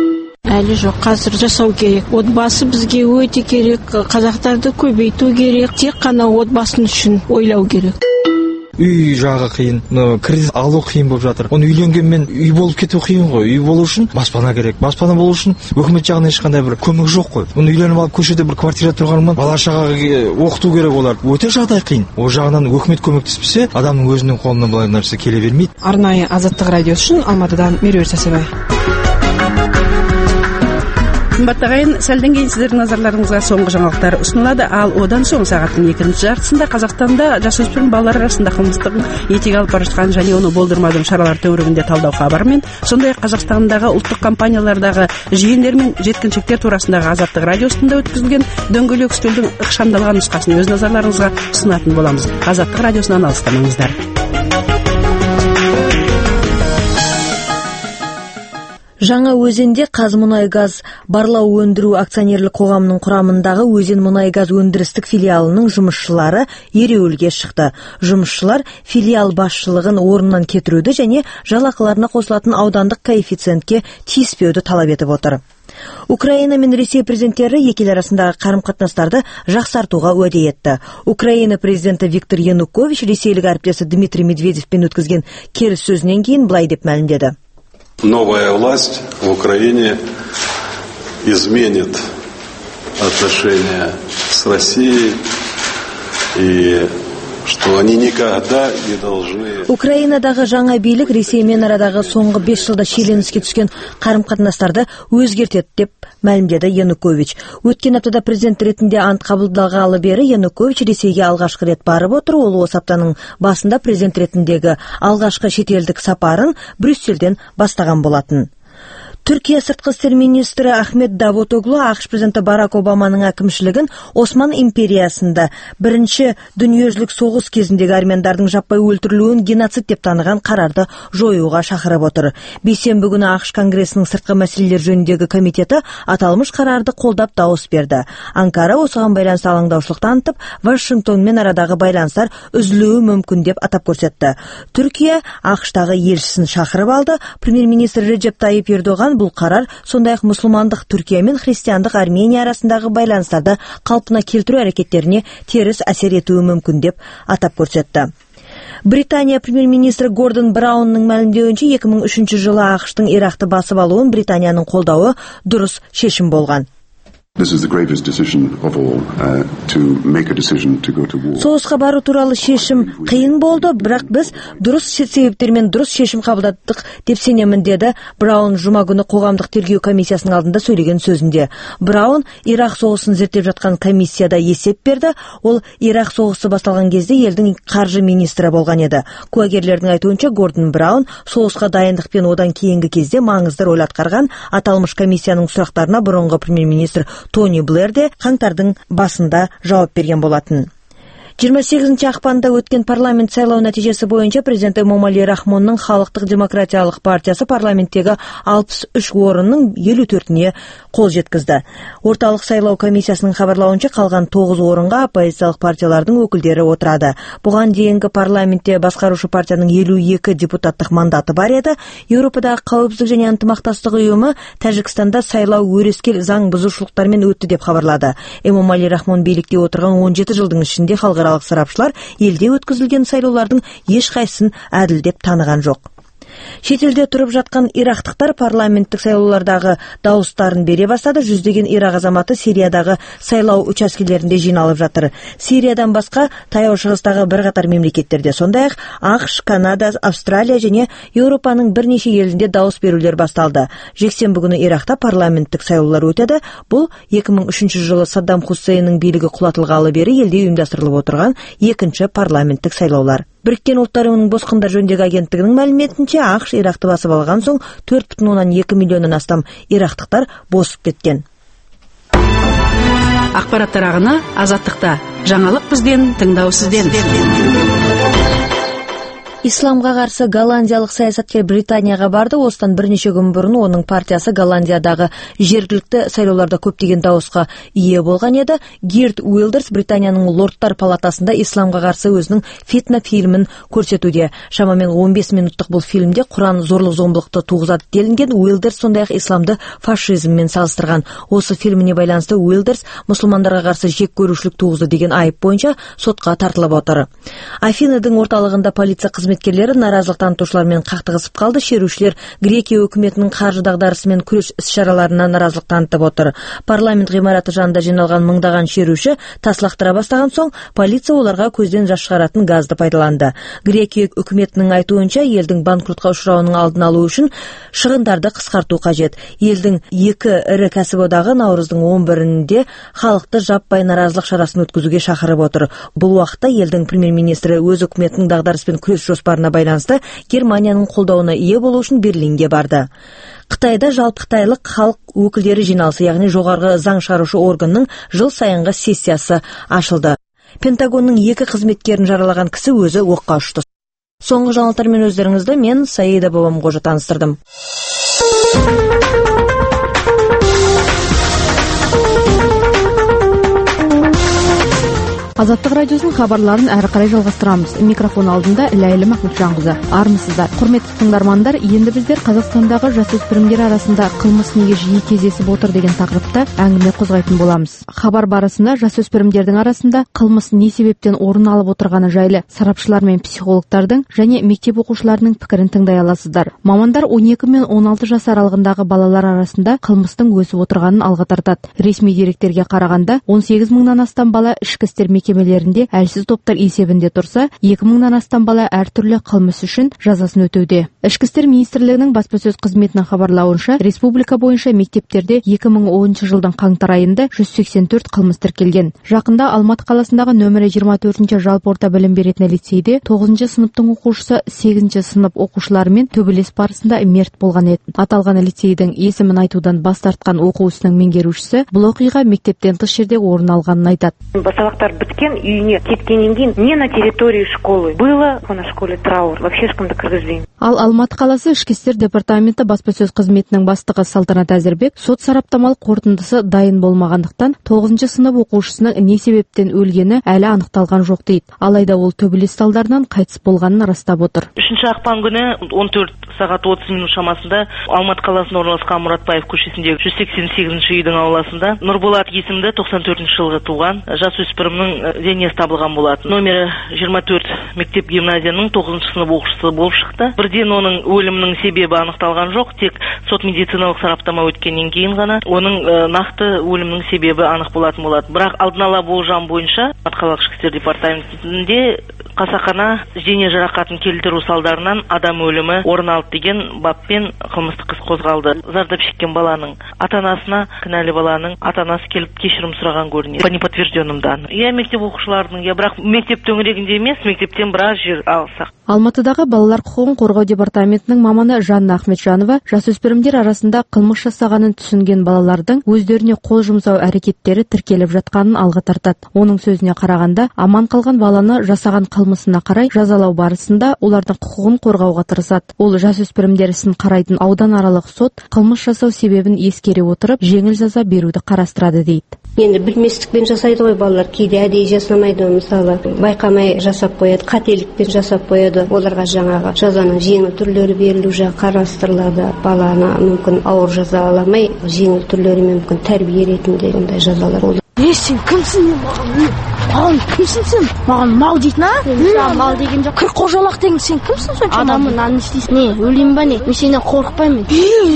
Әлі жоқ, қазір жасау керек. Отбасы бізге өте керек, қазақтарды көбейту керек, тек қана отбасын үшін ойлау керек. үй жағы қиын, кредит алу қиын болып жатыр. Оны үйленгенмен үй болып кету қиын ғой. Үй болу үшін баспана керек. Баспана болу үшін өкімет жағынан ешқандай бір көмек жоқ қой. Оны үйленіп алып көшеде бір квартира тұрғанымен бала шағаға оқыту керек олар. Өте жағдай қиын. Ол жағынан өкімет көмектеспесе, адамның өзінің қолынан былай нәрсе келе бермейді. Арнайы Азаттық радиосы үшін Алматыдан Меруерт Сәсебай. Қымбатты ағайын, сәлден кейін сіздердің назарларыңызға соңғы жаңалықтар ұсынылады, ал одан соң сағаттың екінші жартысында Қазақстанда жасөспірім балалар арасында қылмыстық етек алып бара жатқан және оны болдырмаудың шаралары төңірегінде талдау хабарымен, сондай-ақ Қазақстандағы ұлттық компаниялардағы жиендер мен жеткіншектер турасындағы Азаттық радиосында өткізілген дөңгелек үстелдің ықшамдалған нұсқасын өз назарларыңызға ұсынатын боламыз. Азаттық радиосынан алыстамаңыздар. Жаңа өзенде Қазмұнайгаз барлау өндіру акционерлік қоғамының құрамындағы өзен мұнайгаз өндірістік филиалының жұмысшылары ереуілге шықты. Жұмысшылар филиал басшылығын орнынан кетіруді және жалақыларына қосылатын аудандық коэффициентке тиіспеуді талап етіп отыр. Украина мен Ресей президенттері екі ел арасындағы қарым-қатынастарды жақсартуға уәде етті. Украина президенті Виктор Янукович ресейлік әріптесі Дмитрий Медведевпен өткізген келіссөзінен кейін былай деп мәлімдеді. Новая власть в Украине изменит отношения с Россией и что они никогда не должны... Украинадағы жаңа билік Ресеймен арадағы соңғы бес жылда шиеленіске түскен қарым-қатынастарды өзгертеді деп мәлімдеді Янукович. Өткен аптада президент ретінде ант қабылдағалы бері Янукович Ресейге алғашқы рет барып отыр. Ол осы аптаның басында президент ретіндегі алғашқы шетелдік сапарын Брюссельден бастаған болатын. Түркия сыртқы істер министрі Ахмет Давутоглу ақш президенті Барак Обаманың әкімшілігін Осман империясында бірінші дүниежүзілік соғыс кезіндегі армяндардың жаппай өлтірілуін геноцид деп таныған қарарды жоюға шақырып отыр. Бейсенбі күні ақш Конгресінің сыртқы мәселелер жөніндегі комитеті аталмыш қарарды қолдап дауыс берді. Анкара осыған байланысты алаңдаушылық танытып, Вашингтонмен арадағы байланыстар үзілуі мүмкін деп атап көрсетті. Түркия ақштағы елшісін шақырып алды. Премьер-министр Реджеп Тайип Ердоған бұл қарар сондай-ақ мұсылмандық Түркия мен христиандық Армения арасындағы байланыстарды қалпына келтіру әрекеттеріне теріс әсер етуі мүмкін деп атап көрсетті. Британия премьер-министрі Гордон Браунның мәлімдеуінше екі мың үшінші жылы ақштың Иракты басып алуын Британияның қолдауы дұрыс шешім болған. Соғысқа бару туралы шешім қиын болды, бірақ біз дұрыс себептермен дұрыс шешім қабылдадық деп сенемін, деді Браун жұма күні қоғамдық тергеу комиссиясының алдында сөйлеген сөзінде. Браун Ирак соғысын зерттеп жатқан комиссияда есеп берді. Ол Ирак соғысы басталған кезде елдің қаржы министрі болған еді. Куәгерлердің айтуынша Гордон Браун соғысқа дайындықпен одан кейінгі кезде маңызды рөл атқарған. Аталмыш комиссияның сұрақтарына бұрынғы премьер-министр Тони Блэр де қаңтардың басында жауап берген болатын. жиырма сегізінші ақпанда өткен парламент сайлау нәтижесі бойынша президент Эмомали Рахмонның Халықтық демократиялық партиясы парламенттегі алпыс үш орынның елу төртіне қол жеткізді. Орталық сайлау комиссиясының хабарлауынша қалған тоғыз орынға оппозициялық партиялардың өкілдері отырады. Бұған дейінгі парламентте басқарушы партияның елу екі депутаттық мандаты бар еді. Еуропадағы қауіпсіздік және ынтымақтастық ұйымы Тәжікстанда сайлау өрескел заң бұзушылықтармен өтті деп хабарлады. Эмомали Рахмон билікте отырған он жеті жылдың ішінде халықаралық сарапшылар елде өткізілген сайлаулардың ешқайсысын әділ деп таныған жоқ. Шетелде тұрып жатқан ирактықтар парламенттік сайлаулардағы дауыстарын бере бастады. Жүздеген Ирак азаматы Сириядағы сайлау учаскелерінде жиналып жатыр. Сириядан басқа таяу шығыстағы бірқатар мемлекеттерде, сондай-ақ ақш, Канада, Австралия және Еуропаның бірнеше елінде дауыс берулер басталды. Жексенбі күні Иракта парламенттік сайлаулар өтеді. Бұл екі мың үшінші жылы Саддам Хусейннің билігі құлатылғалы бері елде ұйымдастырылып отырған екінші парламенттік сайлаулар. Біріккен ұлттар ұйымының босқындар жөніндегі агенттігінің мәліметінше ақш Иракты басып алған соң төрт бүтін оннан екі миллионнан астам ирактықтар босып кеткен. Ақпараттар ағыны Азаттықта. Жаңалық бізден, тыңдау сізден. Исламға қарсы голландиялық саясаткер Британияға барды. Осыдан бірнеше күн бұрын оның партиясы Голландиядағы жергілікті сайлауларда көптеген дауысқа ие болған еді. Гирт Уилдерс Британияның Лордтар палатасында исламға қарсы өзінің фитна фильмін көрсетуде. Шамамен он бес минуттық бұл фильмде Құран зорлық-зомбылықты туғызады делінген. Уилдерс сондай-ақ исламды фашизммен салыстырған. Осы фильміне байланысты Уилдерс мұсылмандарға қарсы жек көрушілік туғызды деген айып бойынша сотқа тартылып отыр. Афиныдың орталығында полиция қызметкерлері наразылық танытушылармен қақтығысып қалды. Шерушілер Грекия өкіметінің қаржы дағдарысымен күрес іс-шараларына наразылық танытып отыр. Парламент ғимараты жанында жиналған мыңдаған шеруші тас лақтыра бастаған соң, полиция оларға көзден жас шығаратын газды пайдаланды. Грекия өкіметінің айтуынша, елдің банкротқа ұшырауының алдын алу үшін шығындарды қысқарту қажет. Елдің екі ірі кәсіподағы наурыздың он бірінде халықты жаппай наразылық шарасын өткізуге шақырып отыр. Бұл уақытта елдің премьер-министрі өз үкіметінің дағдарыспен күрес жоспарына байланысты Германияның қолдауына ие болу үшін Берлинге барды. Қытайда жалпы қытайлық халық өкілдері жиналысы, яғни жоғарғы заң шығарушы органның жыл сайынғы сессиясы ашылды. Пентагонның екі қызметкерін жаралаған кісі өзі оққа ұшты. Соңғы жаңалықтармен өздеріңізді мен Саида Бабамқожа таныстырдым. Азаттық радиосын хабарларын әрі қарай жалғастырамыз. Микрофон алдында Ләйлі Махметжанқызы. Армысыздар. Құрметті тыңдармандар, енді біздер Қазақстандағы жасөспірімдер арасында қылмыс неге жиі кездесіп отыр деген тақырыпта әңгіме қозғайтын боламыз. Хабар барысында жасөспірімдердің арасында қылмыс не себептен орын алып отырғаны жайлы сарапшылар мен психологтардың және мектеп оқушыларының пікірін тыңдай аласыздар. Мамандар он екі мен он алты жас аралығындағы балалар арасында қылмыстың өсіп отырғанын алға тартады. Ресми деректерге қарағанда он сегіз мыңнан астам бала ішкі істер мекемелерінде әлсіз топтар есебінде тұрса, екі мыңнан астам бала әртүрлі қылмыс үшін жазасын өтеуде. Ішкі істер министрлігінің баспасөз қызметінің хабарлауынша, республика бойынша мектептерде екі мың оныншы жылдың қаңтар айында жүз сексен төрт қылмыс тіркелген. Жақында Алматы қаласындағы нөмірі жиырма төртінші жалпы орта білім беретін лицейде тоғызыншы сыныптың оқушысы сегізінші сынып оқушыларымен төбелес барысында мерт болған еді. Аталған лицейдің есімін айтудан бас тартқан оқу ісінің меңгерушісі бұл оқиға мектептен тыс жерде орын алғанын айтады. Сабақтар біткен үйіне кеткеннен кейін не на территории школы было, на школе траур, вообще ешкімді кіргізбеймін. Ал Алматы қаласы ішкі істер департаменті баспасөз қызметінің бастығы Салтанат Әзірбек сот сараптамалық қорытындысы дайын болмағандықтан тоғызыншы сынып оқушысының не себептен өлгені әлі анықталған жоқ дейді. Алайда ол төбелес салдарынан қайтыс болғанын растап отыр. Үшінші ақпан күні он төрт сағат отыз минут шамасында Алматы қаласында орналасқан Мұратбаев көшесіндегі жүз сексен сегізінші үйдің ауласында Нұрболат есімді тоқсан төртінші жылғы туған жасөспірімнің денесі табылған болатын. Номері жиырма төрт мектеп гимназияның тоғызыншы сынып оқушысы болып шықты. Бірден оның өлімінің себебі анықталған жоқ, тек сот медициналық сараптама өткеннен кейін ғана оның нақты өлімнің себебі анық болатын болады. Бірақ алдын ала болжам бойынша Алматы қалалық ішкі істер департаментінде қасақана дене жарақатын келтіру салдарынан адам өлімі орын алды деген баппен қылмыстық іс қозғалды. Зардап шеккен баланың ата-анасына, кінәлі баланың ата-анасы келіп кешірім сұраған көрінеді. По неподтвержденным данным. Я мектеп оқушыларының, я бірақ мектеп төңірегінде емес, мектептен біраз жер алсақ. Алматыдағы балалар құқығын қорғау департаментінің маманы Жанна Ахметжанова жасөспірімдер арасында қылмыс жасағанын түсінген балалардың өздеріне қол жұмсау әрекеттері тіркеліп жатқанын алға тартады. Оның сөзіне қарағанда, аман қалған баланы жасаған қылмысына қарай жазалау барысында олардың құқығын қорғауға тырысады. Ол жасөспірімдер ісін қарайтын ауданаралық сот қылмыс жасау себебін ескере отырып, жеңіл жаза беруді қарастырады дейді. Енді білместікпен жасайды ғой балалар, кейде әдейі жасамайды, мысалы байқамай жасап қояды, қателікпен жасап қояды. Оларға жаңағы жазаның жеңіл түрлері берілу жағы қарастырылады. Баланы мүмкін ауыр жаза аламай, жеңіл түрлері мүмкін тәрбие ретінде ондай жазалар болды. Е, сен кімсің? Маған кімсің сен? Маған мал дейтін, а? Мал деген жоқ. Қырық қожалақ деген сен кімсің сонша? Адамын не істейсің? Не, өлейін ба не? Мен сенен қорықпаймын.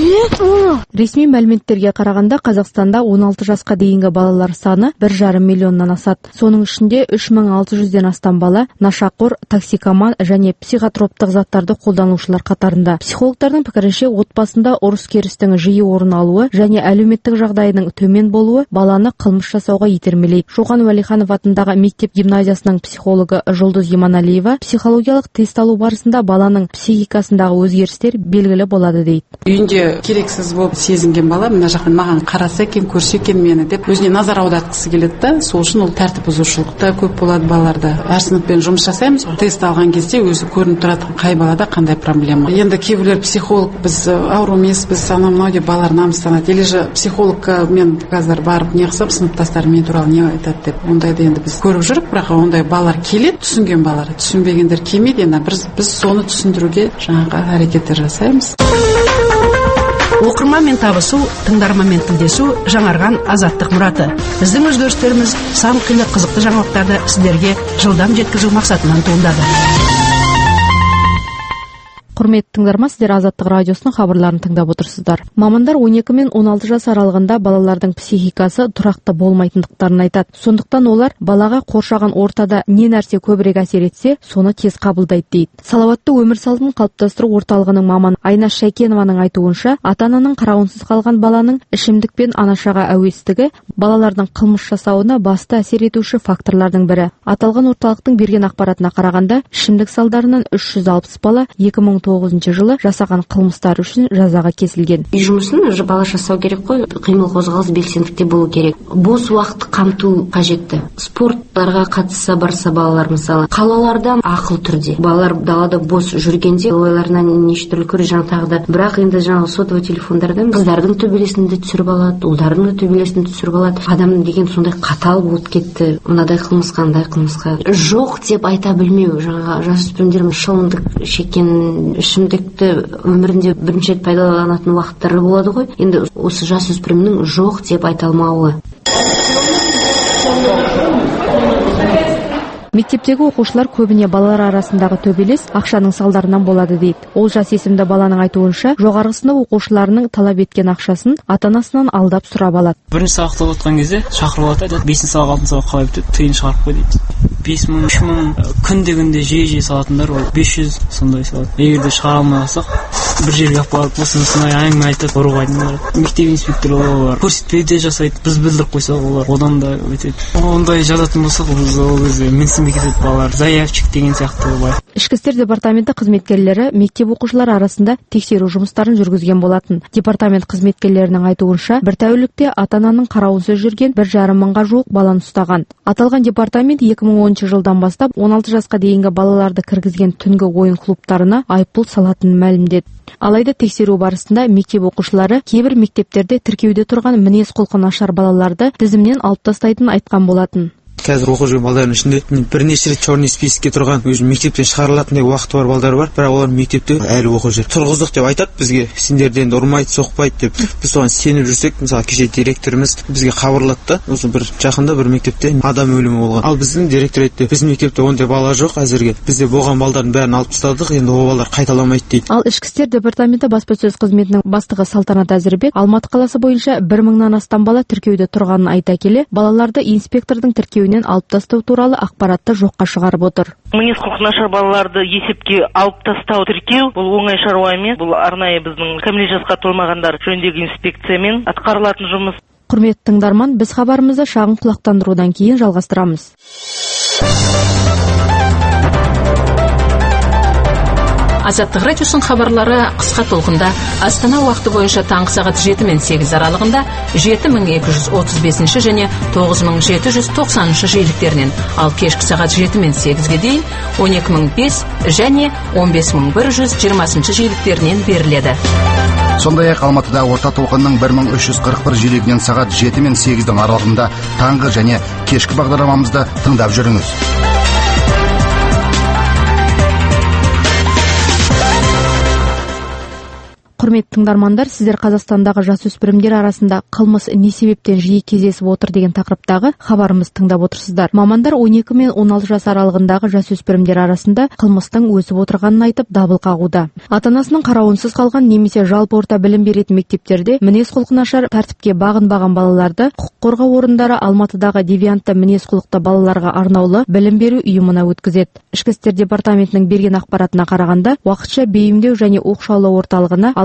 Ресми мәліметтерге қарағанда Қазақстанда он алты жасқа дейінгі балалар саны бір жарым миллионнан асады. Соның ішінде үш мың алты жүзден астам бала нашақор, токсикоман және психотроптық заттарды қолданушылар қатарында. Психологтардың пікірінше, отбасында ұрыс-керістің жиі орын алуы және әлеуметтік жағдайының төмен болуы баланы қылмыс жасауға итермелейді. Шоқан Уәлиханов атындағы ауданындағы мектеп гимназиясының психологы Жұлдыз Иманалиева психологиялық тест алу барысында баланың психикасындағы өзгерістер белгілі болады дейді. Үйінде керексіз болып сезінген бала мына жақтан маған қараса екен, көрсе екен мені деп өзіне назар аудартқысы келеді да, сол үшін ол тәртіп бұзушылық та көп болады балаларда. Әр сыныппен жұмыс жасаймыз, тест алған кезде өзі көрініп тұрады қай балада қандай проблема. Енді кейбіреулер психолог біз ауру емеспіз, анау мынау деп балалар намыстанады. Или же психолог мен қазір барып не қылсам сыныптастар мен туралы не айтады деп. Ондайды енді біз көріп жүрік, бірақ ондай балалар келеді, түсінген балалар, түсінбегендер келмейді. Енді біз біз соны түсіндіруге жаңағы әрекеттер жасаймыз. Оқырманмен табысу, тыңдарманмен тілдесу жаңарған азаттық мұраты. Біздің өзгерістеріміз сан қилы қызықты жаңалықтарды сіздерге жылдам жеткізу мақсатынан туындады. Құрметті тыңдарман, сіздер Азаттық радиосының хабарларын тыңдап отырсыздар. Мамандар он екі мен он алты жас аралығында балалардың психикасы тұрақты болмайтындықтарын айтады. Сондықтан олар балаға қоршаған ортада не нәрсе көбірек әсер етсе, соны тез қабылдайды дейді. Салауатты өмір салтын қалыптастыру орталығының маманы Айнаш Шәйкенованың айтуынша, ата-ананың қарауынсыз қалған баланың ішімдік пен анашаға әуестігі балалардың қылмыс жасауына басты әсер етуші факторлардың бірі. Аталған орталықтың берген ақпаратына қарағанда, ішімдік салдарынан үш жүз алпыс бала екі мың тоғызыншы жылы жасаған қылмыстары үшін жазаға кесілген. Үй жұмысын бала жасау керек қой, қимыл қозғалыс белсендікте болу керек. Бос уақыт қамту қажетті. Спорттарға қатысса барса балалар, мысалы қалалардан ақыл түрде. Балалар далада бос жүргенде ойларына неше түрлі көре жаңа тағыда. Бірақ енді жаңағы сотовый телефондардан қыздардың төбелесінде түсіріп алады, ұлдардың төбелесінде түсіріп алады. Адам деген сондай қатал болып кетті. Мынадай қылмыс қандай қылмысқа жоқ деп айта білмеу. Жаңағы жасөспірімдер шылымдық шеккен ішімдікті өмірінде бірінші рет пайдаланатын уақыттары болады ғой. Енді осы жасөспірімнің жоқ деп айта алмауы. Мектептегі оқушылар көбіне балалар арасындағы төбелес ақшаның салдарынан болады дейді. Ол жас есімді баланың айтуынша, жоғарғы сынып оқушыларының талап еткен ақшасын ата-анасынан алдап сұрап алады. Бірінші сабақта отқан кезде шақырып алады, бесінші сабақ, алтыншы сабақ қалай бітеді, тиын шығарып қой дейді. бес мың, үш мың, күнде-күнде жиі-жиі салатындар ол бес жүз сондай салады. Егер де шығара алмай қалсақ, бір жерге алып барып осыны әңгіме айтып ұруға айналады. Мектеп инспекторы олар көрсетпей де жасайды, біз білдіріп қойсақ олар одан да өтеді. Ондай жазатын болсақ, біз ол кезде менсінбей кетеді балалар, заявщик деген сияқты бар. Ішкі істер департаменті қызметкерлері мектеп оқушылары арасында тексеру жұмыстарын жүргізген болатын. Департамент қызметкерлерінің айтуынша, бір тәулікте ата-ананың қарауынсыз жүрген бір жарым мыңға жуық баланы ұстаған. Аталған департамент екі мың оныншы жылдан бастап он алты жасқа дейінгі балаларды кіргізген түнгі ойын клубтарына айыппұл салатынын мәлімдеді. Алайда тексеру барысында мектеп оқушылары кейбір мектептерде тіркеуде тұрған мінез құлқы нашар балаларды тізімнен алып тастайтынын айтқан болатын. Қазір оқып жүрген балдардың ішінде бірнеше рет черный списокке тұрған, өзі мектептен шығарылатын уақыты бар балдар бар, бірақ олар мектепте әлі оқып жүр. Тұрғыздық деп айтады бізге, сендерден ұрмайды, соқпайды деп. Біз соған сеніп жүрсек, мысалы кеше директорымыз бізге хабарлады да, осы бір жақында бір мектепте адам өлімі болған. Ал біздің директор айтты, біздің мектепте ондай бала жоқ әзірге. Бізде болған балдардың бәрін алып тастадық, енді ол балалар қайталамайды дейді. Ал ішкі істер департаменті баспасөз қызметінің бастығы Салтанат Әзірбек Алматы қаласы бойынша бір мыңнан астам бала тіркеуде тұрғанын айта келе, балаларды инспектордың тіркеуінен алып тастау туралы ақпаратты жоққа шығарып отыр. Мінез құлқы нашар балаларды есепке алып тастау, тіркеу бұл оңай шаруа емес. Бұл арнайы біздің кәмелет жасқа толмағандар жөніндегі инспекциямен атқарылатын жұмыс. Құрметті тыңдарман, біз хабарымызды шағын құлақтандырудан кейін жалғастырамыз. Азаттық радиосының хабарлары қысқа толқында Астана уақыты бойынша таңғы сағат жеті мен сегіз аралығында жеті мың екі жүз отыз бесінші және тоғыз мың жеті жүз тоқсаныншы жиіліктерінен, ал кешкі сағат жеті мен сегізге дейін он екі мың бес және он бес мың бір жүз жиырмасыншы жиіліктерінен беріледі. Сондай-ақ Алматыда орта толқынның бір мың үш жүз қырық бір жиілігінен сағат жеті мен сегіздің аралығында таңғы және кешкі бағдарламамызды тыңдап жүріңіз. Құрметті тыңдармандар, сіздер Қазақстандағы жасөспірімдер арасында қылмыс не себептен жиі кездесіп отыр деген тақырыптағы хабарымызды тыңдап отырсыздар. Мамандар он екі мен он алты жас аралығындағы жасөспірімдер арасында қылмыстың өсіп отырғанын айтып дабыл қағуда. Ата-анасының қарауынсыз қалған немесе жалпы орта білім беретін мектептерде мінез құлқы нашар, тәртіпке бағынбаған балаларды құқық қорғау орындары Алматыдағы девиантты мінез құлықты балаларға арнаулы білім беру ұйымына өткізеді. Ішкі істер департаментінің берген ақпаратына қарағанда, уақытша бейімдеу және оқшаулау орталығына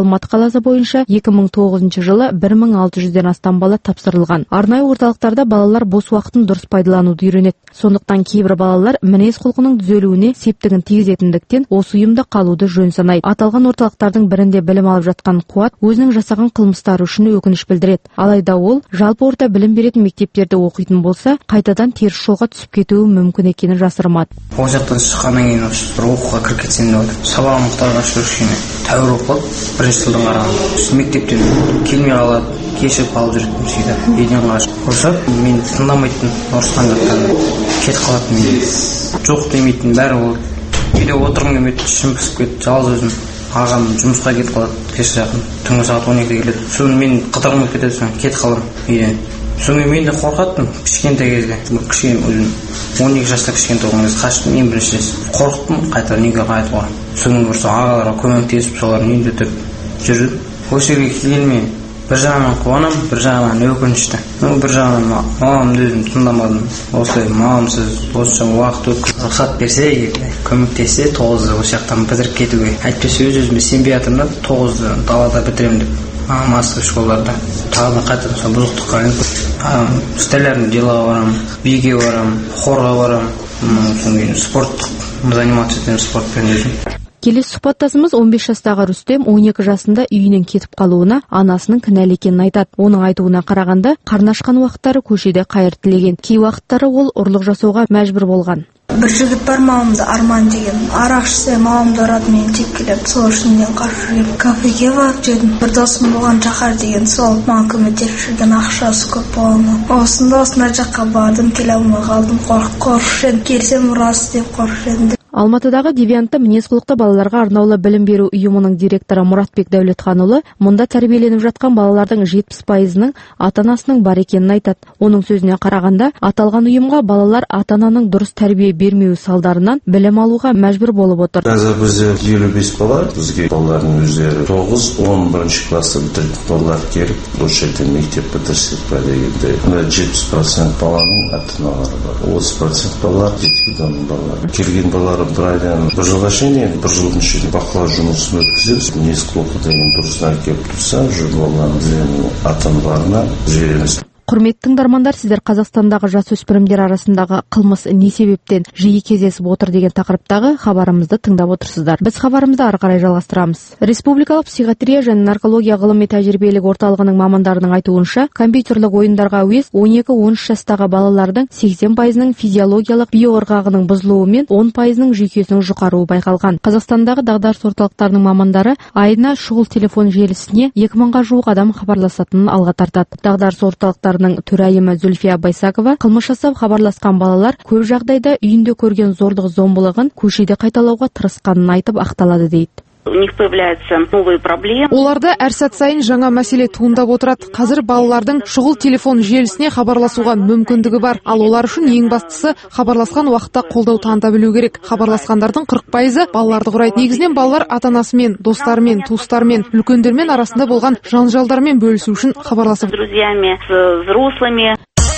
Алматы қаласы бойынша екі мың тоғызыншы жылы бір мың алты жүзден астам бала тапсырылған. Арнайы орталықтарда балалар бос уақытын дұрыс пайдалануды үйренеді. Сондықтан кейбір балалар мінез құлқының түзелуіне септігін тигізетіндіктен осы ұйымда қалуды жөн санайды. Аталған орталықтардың бірінде білім алып жатқан Қуат өзінің жасаған қылмыстары үшін өкініш білдіреді. Алайда ол жалпы орта білім беретін мектептерде оқитын болса, қайтадан теріс жолға түсіп кетуі мүмкін екенін жасырмады. Ол жақтан шыққаннан кейін бір оқуға кіріп кетсем деп отыр. Сабағым мұқтарға кішкене тәуір оқып, бірінші жылдың қарағанда мектептен келмей қалады, кешігіп қалып жүретін сөйтіп. Үйден қашып ұрысып, мен тыңдамайтын, ұрысқан жақтан кетіп қалатын мен. Жоқ демейтін бәрі болды. Үйде отырғым келмейді, ішім пысып кетті, жалғыз өзім. Ағам жұмысқа кетіп қалады, кеш жақын, түнгі сағат он екіде келеді. Соны мен қыдырғым келіп кетеді, соны кетіп қаламын үйден. Соны мен де қорқаттым кішкентай кезде. Кішкене өзім он екі жаста кішкентай болған кезде қаштым, ең бірінші қорықтым, қайтадан үйге қайтуға. Соны бір ағаларға көмектесіп, солардың үйінде тұрып жүрдім. Осы жерге келгеніме бір жағынан қуанамын, бір жағынан өкінішті. Бір жағынан мамамды өзім тыңдамадым. Осылай мамамсыз осынша уақыт өткізіп рұқсат берсе, көмектессе, тоғызды осы жақтан бітіріп кетуге. Әйтпесе өз өзіме сенбей жатырмын да, тоғызды далада бітіремін деп. Мамасы школаларда тағы да қайтадан сол бұзықтыққа ілініп, столярный делоға барамын, биге барамын, хорға барамын. Содан кейін спорттық заниматься етемін, спортпен өзім. Келесі сұхбаттасымыз он бес жастағы Рүстем он екі жасында үйінен кетіп қалуына анасының кінәлі екенін айтады. Оның айтуына қарағанда, қарны ашқан уақыттары көшеде қайыр тілеген. Кей уақыттары ол ұрлық жасауға мәжбүр болған. Бір жігіт бар, мамамды Арман деген. Арақ ішсе, мамамды ұрады, мені тепкілеп, сол ішінен қашып жүріп кафеге барып жүрдім. Бір досым болған Жахар деген, сол маған көмектесіп жүрген, ақшасы көп болған. Осында осында жаққа бардым, келе алмай қалдым, қорқып едім, келсем ұрасы деп қорқып едім. Алматыдағы девиантты мінез құлықты балаларға арнаулы білім беру ұйымының директоры Мұратбек Дәулетханұлы мұнда тәрбиеленіп жатқан балалардың жетпіс пайызының ата-анасының бар екенін айтады. Оның сөзіне қарағанда, аталған ұйымға балалар ата-ананың дұрыс тәрбие бермеуі салдарынан білім алуға мәжбүр болып отыр. Қазір бізде елу бес бала, бізге балалардың өздері тоғыз он бірінші класты бітірген балалар келіп, осы жерде мектеп бітірсек па дегенде, жетпіс процент баланың ата-аналары бар. отыз процент балалар детдомның балалары. Келген балалар бір айдан бір жылға шейін, бір жылдың ішінде бақылау жұмысын өткіземіз. Мінез құлқы деген дұрысына келіп тұрса, балалардың ата-аналарына жібереміз. Құрметті тыңдармандар, сіздер Қазақстандағы жасөспірімдер арасындағы қылмыс не себептен жиі кездесіп отыр деген тақырыптағы хабарымызды тыңдап отырсыздар. Біз хабарымызды ары қарай жалғастырамыз. Республикалық психиатрия және наркология ғылыми тәжірибелік орталығының мамандарының айтуынша, компьютерлік ойындарға әуес он екі он үш жастағы балалардың сексен пайызының физиологиялық биоырғағының бұзылуы мен он пайызының жүйкесінің жұқаруы байқалған. Қазақстандағы дағдарыс орталықтарының мамандары айына шұғыл телефон желісіне екі мыңға жуық адам хабарласатынын алға тартады. Дағдарыс орталықтары төрайымы Зүлфия Байсакова, қылмыс жасап хабарласқан балалар көп жағдайда үйінде көрген зорлық зомбылығын көшеде қайталауға тырысқанын айтып ақталады дейді. У них появляются новые проблемы. Оларда әр сәт сайын жаңа мәселе туындап отырады. Қазір балалардың шұғыл телефон желісіне хабарласуға мүмкіндігі бар. Ал олар үшін ең бастысы хабарласқан уақытта қолдау таныта білу керек. Хабарласқандардың қырық пайызы балаларды құрайды. Негізінен балалар ата-анасымен, достарымен, туыстарымен, үлкендермен арасында болған жанжалдармен бөлісу үшін хабарласып. С друзьями, с взрослыми.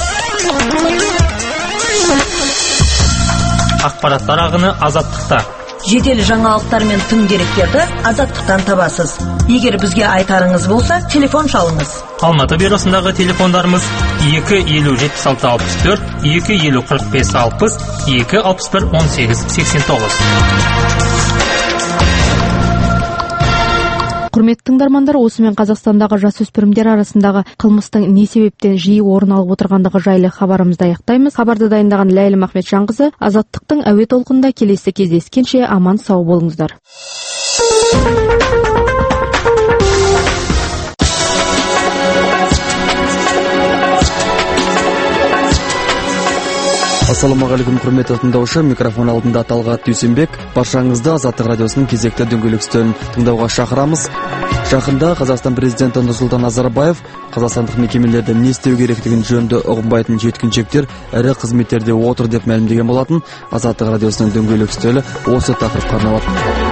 Ақпараттар ағыны азаттықта. Жедел жаңалықтар мен тың деректерді азаттықтан табасыз. Егер бізге айтарыңыз болса, телефон шалыңыз. Алматы бюросындағы телефондарымыз екі елу жетпіс алты алпыс төрт, екі елу қырық бес алпыс, екі алпыс бір он сегіз сексен тоғыз. Құрметті тыңдармандар, осымен Қазақстандағы жасөспірімдер арасындағы қылмыстың не себептен жиі орын алып отырғандығы жайлы хабарымызды аяқтаймыз. Хабарды дайындаған Ләйлім Ахметжанқызы. Азаттықтың әуе толқынында келесі кездескенше аман сау болыңыздар. Ассалаумағалейкум, құрметті тыңдаушы, микрофон алдында Талғат Дүйсенбек. Баршаңызды Азаттық радиосының кезекті дөңгелек үстелін тыңдауға шақырамыз. Жақында Қазақстан президенті Нұрсұлтан Назарбаев қазақстандық мекемелерде не істеу керектігін жөнді ұғынбайтын жеткіншектер ірі қызметтерде отыр деп мәлімдеген болатын. Азаттық радиосының дөңгелек үстелі осы тақырыпқа арналады.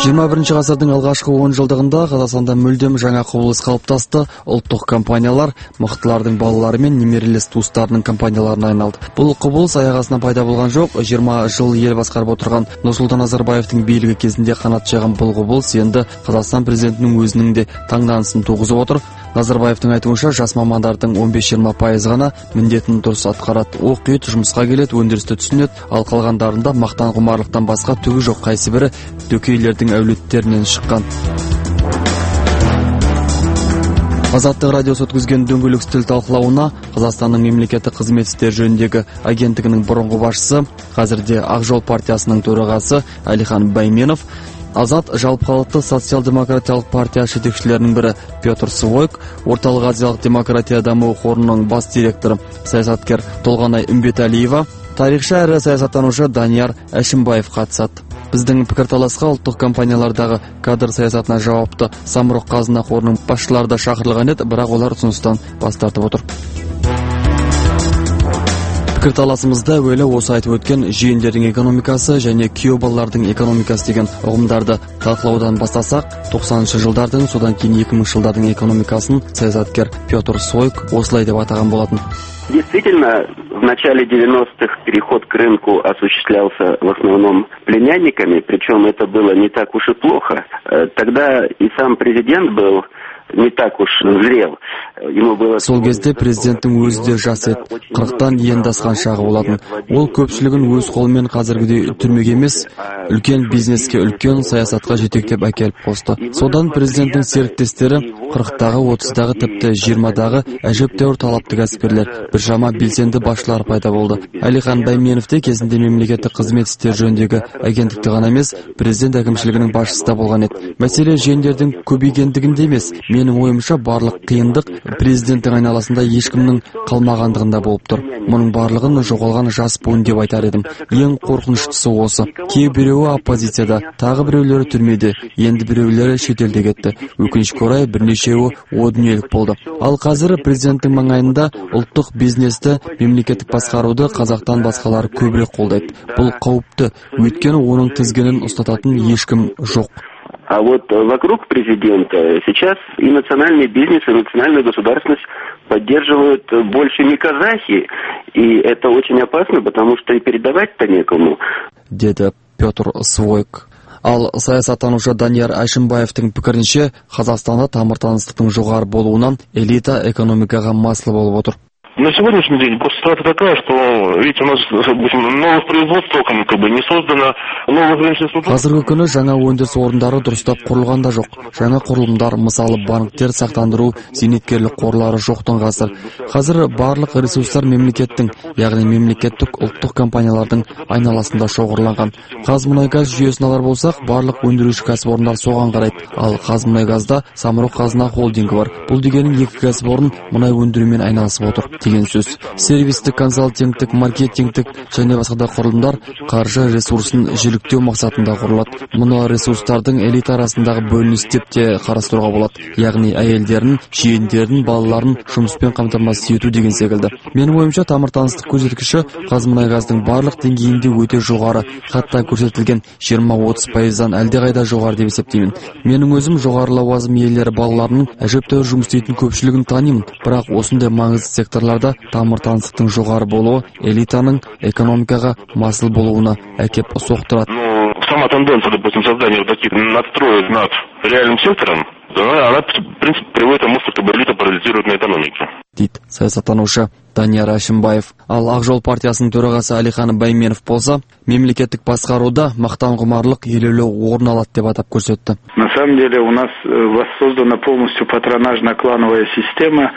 жиырма бірінші ғасырдың алғашқы он жылдығында Қазақстанда мүлдем жаңа құбылыс қалыптасты. Ұлттық компаниялар мықтылардың балалары мен немерелес туыстарының компанияларына айналды. Бұл құбылыс аяқ астынан пайда болған жоқ. жиырма жыл ел басқарып отырған Нұрсұлтан Назарбаевтың билігі кезінде қанат жайған бұл құбылыс енді Қазақстан президентінің өзінің де таңданысын туғызып отыр. Назарбаевтың айтуынша, жас мамандардың он бес жиырма пайыз ғана міндетін дұрыс атқарады, оқиды, жұмысқа келеді, өндірісті түсінеді, ал қалғандарында мақтан құмарлықтан басқа түгі жоқ, қайсы бірі дөкейлердің әулеттерінен шыққан. Азаттық радиосы өткізген дөңгелек үстел талқылауына Қазақстанның мемлекеттік қызмет істері жөніндегі агенттігінің бұрынғы басшысы, қазірде Ақ жол партиясының төрағасы Әлихан Байменов, Азат жалпыхалықтық социал-демократиялық партия жетекшілерінің бірі Петр Свойк, Орталық Азиялық демократия даму қорының бас директоры саясаткер Толғанай Үмбетәлиева, тарихшы әрі саясаттанушы Данияр Әшімбаев қатысады. Біздің пікірталасқа ұлттық компаниялардағы кадр саясатына жауапты Самұрық Қазына қорының басшылары да шақырылған еді, бірақ олар ұсыныстан бас тартып отыр. Пікірталасымызда әуелі осы айтып өткен жиендердің экономикасы және күйеу балалардың экономикасы деген ұғымдарды талқылаудан бастасақ, тоқсаныншы жылдардың, содан кейін екі мыңыншы жылдардың экономикасын саясаткер Петр Свойк осылай деп атаған болатын. Действительно, в начале девяностых переход к рынку осуществлялся в основном племянниками, причем это было не так уж и плохо. Тогда и сам президент был не так уж зрел. Сол кезде президенттің өзі де жас еді, қырықтан енді асқан шағы болатын. Ол көпшілігін өз қолымен қазіргідей түрмеге емес, үлкен бизнеске, үлкен саясатқа жетектеп әкеліп қосты. Содан президенттің серіктестері қырықтағы, отыздағы, тіпті жиырмадағы әжептәуір талапты кәсіпкерлер, біршама белсенді басшылар пайда болды. Әлихан Байменов те кезінде мемлекеттік қызмет істері жөніндегі агенттікте ғана емес, президент әкімшілігінің басшысы да болған еді. Мәселе жиендердің көбейгендігінде емес, менің ойымша барлық қиындық президенттің айналасында ешкімнің қалмағандығында болып тұр. Мұның барлығын жоғалған жас буын деп айтар едім. Ең қорқыныштысы осы. Кейбіреуі оппозицияда, тағы біреулері түрмеде, енді біреулері шетелде кетті. Өкінішке орай бірнешеуі о дүниелік болды. Ал қазір президенттің маңайында ұлттық бизнесті, мемлекеттік басқаруды қазақтан басқалары көбірек қолдайды. Бұл қауіпті, өйткені оның тізгінін ұстататын ешкім жоқ. А вот вокруг президента сейчас и национальный бизнес, и национальная государственность поддерживают больше не казахи, и это очень опасно, потому что и передавать-то некому. Деді Петр Свойк. Ал саясаттанушы Данияр Әшімбаевтың пікірінше, Қазақстанда тамыр-таныстықтың жоғары болуынан элита экономикаға маслы болып отыр. На сегодняшний день просто ситуация такая, что, видите, у нас, допустим, новых производств толком как бы не создано, новых рыночных структур. Қазіргі күні жаңа өндіріс орындары дұрыстап құрылған да жоқ. Жаңа құрылымдар, мысалы банктер, сақтандыру, зейнеткерлік қорлары жоқтың ғасыр. Қазір барлық ресурстар мемлекеттің, яғни мемлекеттік ұлттық компаниялардың айналасында шоғырланған. Қазмұнайгаз жүйесін алар болсақ, барлық өндіруші кәсіпорындар соған қарайды. Ал Қазмұнайгазда Самұрық Қазына холдингі бар. Бұл дегенің екі кәсіпорын мұнай өндірумен айналысып отыр деген сөз. Сервистік, консалтингтік, маркетингтік және басқа да құрылымдар қаржы ресурсын жіліктеу мақсатында құрылады. Мұны ресурстардың элита арасындағы бөлініс деп те қарастыруға болады. Яғни әйелдерін, жиендерін, балаларын жұмыспен қамтамасыз ету деген секілді. Менің ойымша тамыр-таныстық көрсеткіші Қазмұнайгаздың барлық деңгейінде өте жоғары, хатта көрсетілген жиырма отыз пайыздан әлдеқайда жоғары деп есептеймін. Менің өзім жоғары лауазым иелері балаларының әжептәуір жұмыс істейтін көпшілігін танимын, бірақ осындай маңызды секторлар тамыр-таныстықтың жоғары болуы элитаның экономикаға масыл болуына әкеп соқтырады. Ну, сама тенденция, допустим, создания вот таких надстроек над реальным сектором, она, в принципе, приводит к тому, что элита паразитирует на экономике. Дейді саясаттанушы Данияр Әшімбаев. Ал Ақ жол партиясының төрағасы Әлихан Байменов болса, мемлекеттік басқаруда мақтан құмарлық елеулі орын алады деп атап көрсетті. На самом деле у нас воссоздана полностью патронажно-клановая система,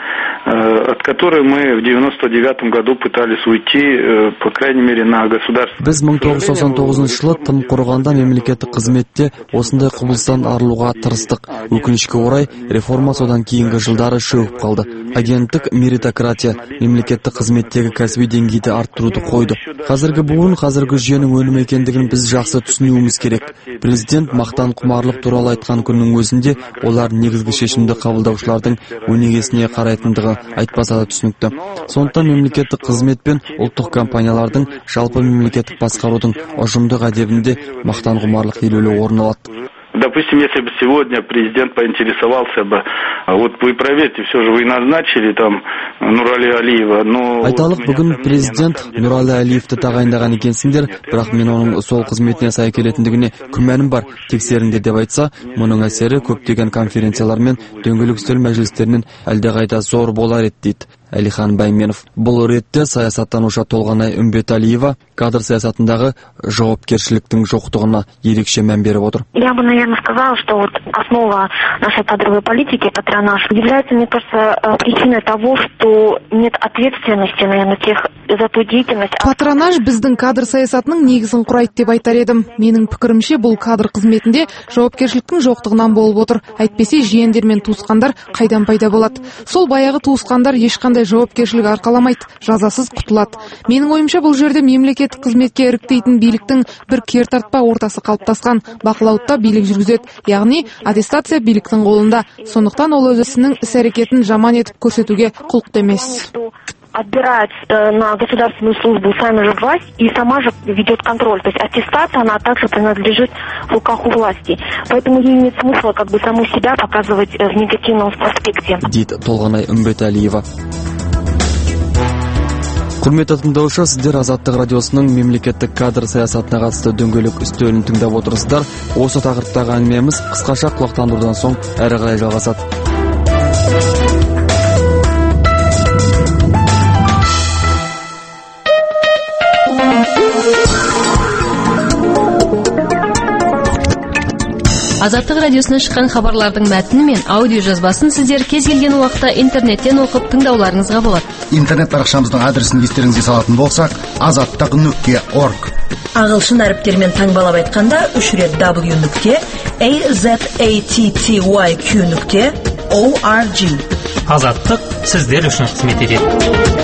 от которой мы в девяносто девятом году пытались уйти, по крайней мере, на государство. Біз мың тоғыз жүз тоқсан тоғызыншы жылы тым құрғанда мемлекеттік қызметте осындай құбылыстан арылуға тырыстық. Өкінішке орай, реформа содан кейінгі жылдары шөгіп қалды. Агенттік меритократия, мемлекеттік қызметтегі кәсіби деңгейді арттыруды қойды. Қазіргі буын, қазіргі жүйенің өнімі екендігін біз жақсы түсінуіміз керек. Президент мақтан құмарлық туралы айтқан күннің өзінде олар негізгі шешімді қабылдаушылардың өнегесіне қарайтындығы айтпаса да түсінікті. Сондықтан мемлекеттік қызмет пен ұлттық компаниялардың жалпы мемлекеттік басқарудың ұжымдық әдебінде мақтан құмарлық елеулі орын алады. Допустим, если бы сегодня президент поинтересовался бы, вот вы проверьте, все же вы назначили там Нурали Алиева, но... Айталық, бүгін президент Нурали Алиевті тағайындаған екенсіңдер, бірақ мен оның сол қызметіне сай келетіндігіне күмәнім бар, тексеріңдер деп айтса, мұның әсері көптеген конференциялар мен дөңгелек үстел мәжілістерінен әлдеқайда зор болар еді дейді Әлихан Байменов. Бұл ретте саясаттанушы Толғанай Үмбеталиева кадр саясатындағы жауапкершіліктің жоқтығына ерекше мән беріп отыр. Я бы, наверное, сказала, что вот основа нашей кадровой политики, патронаж, является, мне кажется, причиной того, что нет ответственности, наверное, тех за ту деятельность. Патронаж біздің кадр саясатының негізін құрайды деп айтар едім. Менің пікірімше, бұл кадр қызметінде жауапкершіліктің жоқтығынан болып отыр. Әйтпесе жиендер мен туысқандар қайдан пайда болады. Сол баяғы туысқандар ешқандай жауапкершілік арқаламайды, жазасыз құтылады. Менің ойымша, бұл жерде мемлекеттік қызметке іріктейтін биліктің бір кертартпа ортасы қалыптасқан. Бақылауда билік жүргізеді, яғни аттестация биліктің қолында. Сондықтан ол өз ісінің іс-әрекетін жаман етіп көрсетуге құлықты емес. Отбирает э, на государственную службу сами же власть и сама же ведет контроль. То есть аттестация, она также принадлежит в руках у власти. Поэтому ей нет смысла как бы саму себя показывать э, в негативном аспекте. Дейді Толғанай Үмбеталиева. Құрметті тыңдаушы, сіздер Азаттық радиосының мемлекеттік кадр саясатына қатысты дөңгелек үстелін тыңдап отырсыздар. Осы тақырыптағы әңгімеміз қысқаша құлақтандырудан соң әрі қарай жалғасады. Азаттық радиосынан шыққан хабарлардың мәтіні мен аудио жазбасын сіздер кез келген уақытта интернеттен оқып тыңдауларыңызға болады. Интернет парақшамыздың адресін естеріңізге салатын болсақ, азаттық нүкте орг. Ағылшын әріптерімен таңбалап айтқанда үш рет w нүкте azatty нүкте org. Азаттық сіздер үшін қызмет етеді.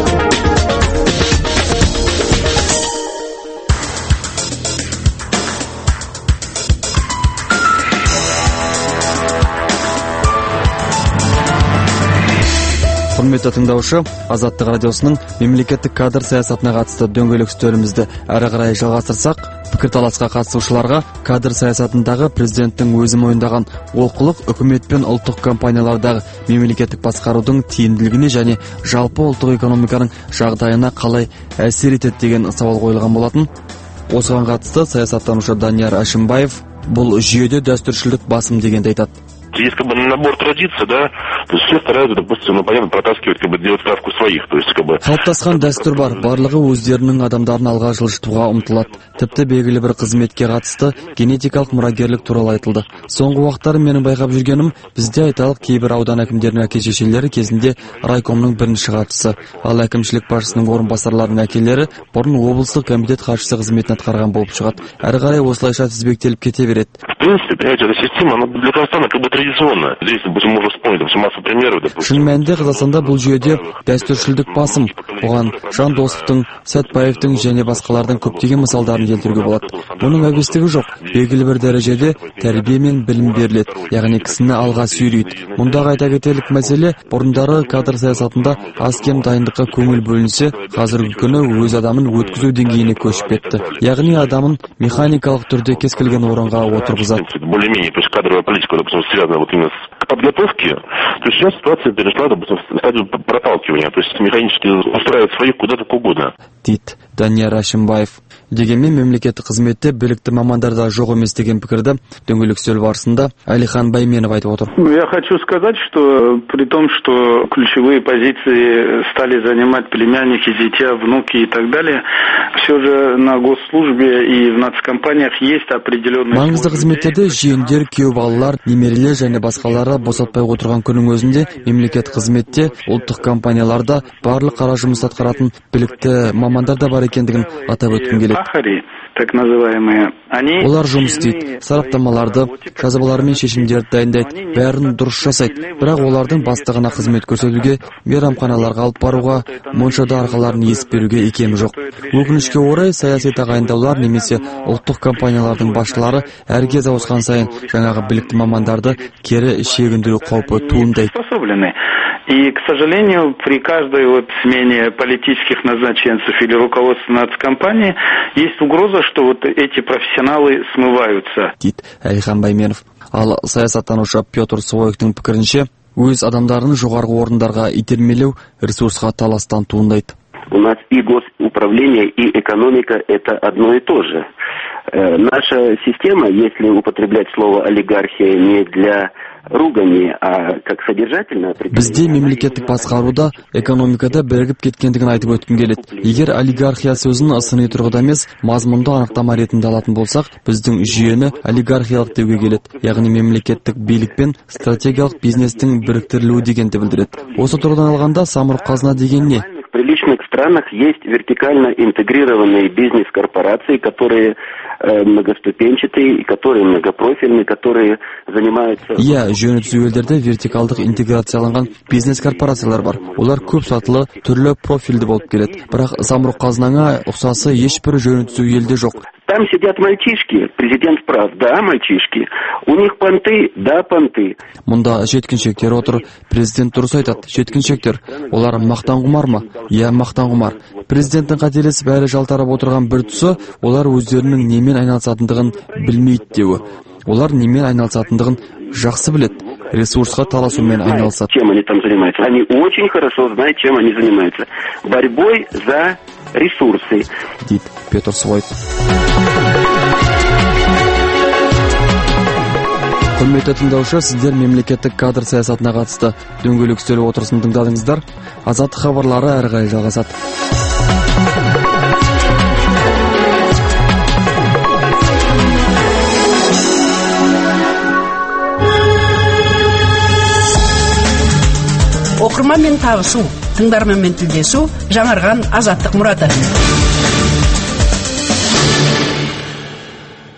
Құрметті тыңдаушы, Азаттық радиосының мемлекеттік кадр саясатына қатысты дөңгелек үстелімізді әрі қарай жалғастырсақ, пікірталасқа қатысушыларға кадр саясатындағы президенттің өзі мойындаған олқылық үкімет пен ұлттық компаниялардағы мемлекеттік басқарудың тиімділігіне және жалпы ұлттық экономиканың жағдайына қалай әсер етеді деген сауал қойылған болатын. Осыған қатысты саясаттанушы Данияр Әшімбаев бұл жүйеде дәстүршілдік басым дегенді айтады. Есть как бы набор традиций, да, то есть все стараются, допустим, ну, понятно, протаскивать, как бы делать ставку своих, то есть как бы... Қалыптасқан дәстүр бар, барлығы өздерінің адамдарын алға жылжытуға ұмтылады. Тіпті белгілі бір қызметке қатысты генетикалық мұрагерлік туралы айтылды. Соңғы уақыттары менің байқап жүргенім, бізде айталық кейбір аудан әкімдерінің әке-шешелері кезінде райкомның бірінші хатшысы, ал әкімшілік басшысының орынбасарларының әкелері бұрын облыстық комитет хатшысы қызметін атқарған болып шығады. Әрі қарай осылайша тізбектеліп кете береді. В принципе, понимаете, эта система, она для Казахстана как бы традиционная. Здесь, допустим, можно вспомнить там, массу примеров, допустим. Шын мәнінде Қазақстанда бұл жүйеде дәстүршілдік басым. Оған Жандосовтың, Сәтбаевтың және басқалардың көптеген мысалдарын келтіруге болады. Бұның әбестігі жоқ. Белгілі бір дәрежеде тәрбие мен білім беріледі, яғни кісіні алға сүйрейді. Мұндағы айта кетерлік мәселе, бұрындары кадр саясатында аз кем дайындыққа көңіл бөлінсе, қазіргі күні өз адамын өткізу деңгейіне көшіп кетті. Яғни адамын механикалық түрде кез келген орынға отырғызады. Более-менее, то есть кадровая политика, допустим, связана вот именно с подготовки, то есть сейчас ситуация перешла, допустим, в стадию проталкивания, то есть механически устраивать своих куда-то угодно. Дейді Данияр Әшімбаев. Дегенмен мемлекеттік қызметте білікті мамандарда жоқ емес деген пікірді дөңгелек үстел барысында Әлихан Байменов айтып отыр. Я хочу сказать, что при том, что ключевые позиции стали занимать племянники, дитя, внуки и так далее, все же на госслужбе и в нацкомпаниях есть определенные... Маңызды қызметтерде жиендер, күйеу балалар, немерелер және басқалары босатпай отырған күннің өзінде мемлекет қызметте, ұлттық компанияларда барлық қара жұмыс атқаратын білікті мамандар да бар екендігін атап өткім келеді. Так называемые, они... Олар жұмыс істейді, сараптамаларды, жазбалар мен шешімдерді дайындайды, бәрін дұрыс жасайды. Бірақ олардың бастығына қызмет көрсетуге, мейрамханаларға алып баруға, моншада арқаларын есіп беруге икемі жоқ. Өкінішке орай саяси тағайындаулар немесе ұлттық компаниялардың басшылары әркез ауысқан сайын жаңағы білікті мамандарды кері шегіндіру қаупі туындайды. И, к сожалению, при каждой вот смене политических назначенцев или руководства нацкомпании есть угроза, что вот эти профессионалы смываются. Дейді Әлихан Баймеров. Ал саясаттанушы Петр Своевтың пікірінше, өз адамдарын жоғарғы орындарға итермелеу ресурсқа таластан туындайды. У нас и госуправление, и экономика – это одно и то же. Э, наша система, если употреблять слово олигархия не для ругани, а как содержательно определение... Бізде мемлекеттік басқаруда, экономикада бірігіп кеткендігін айтып өткім келеді. Егер олигархия сөзін сыни тұрғыда емес, мазмұнды анықтама ретінде алатын болсақ, біздің жүйені олигархиялық деуге келеді. Яғни мемлекеттік билік пен стратегиялық бизнестің біріктірілуі дегенді білдіреді. Осы тұрғыдан алғанда самұрық-қазына деген не? В приличных странах есть вертикально интегрированные бизнес-корпорации, которые э, многоступенчатые, которые многопрофильные, которые занимаются... Иә, жөні түзу елдерде вертикалдық интеграцияланған бизнес-корпорациялар бар. Олар көп сатылы, түрлі профильді болып келеді. Бірақ самұрық-қазынаға ұқсасы ешбір жөні түзу елде жоқ. Там сидят мальчишки, президент прав, да, мальчишки. У них понты, да, понты. Мұнда жеткіншектер отыр, президент дұрыс айтады, жеткіншектер. Олар мақтан құмар ма? Иә, мақтан құмар. Президенттің қателесіп әрі жалтарып отырған бір тұсы, олар өздерінің немен айналысатындығын білмейді деуі. Олар немен айналысатындығын жақсы біледі. Ресурсқа таласумен айналысады. Чем они там занимаются? Они очень хорошо знают, чем они занимаются. Борьбой за ресурсы. Дейді Петр Своев. Құрметті тыңдаушы, сіздер мемлекеттік кадр саясатына қатысты дөңгелек үстел отырысын тыңдадыңыздар. Азаттық хабарлары әрі қарай жалғасады. Оқырманмен табысу, тыңдарманмен тілдесу, жаңарған азаттық мұраты.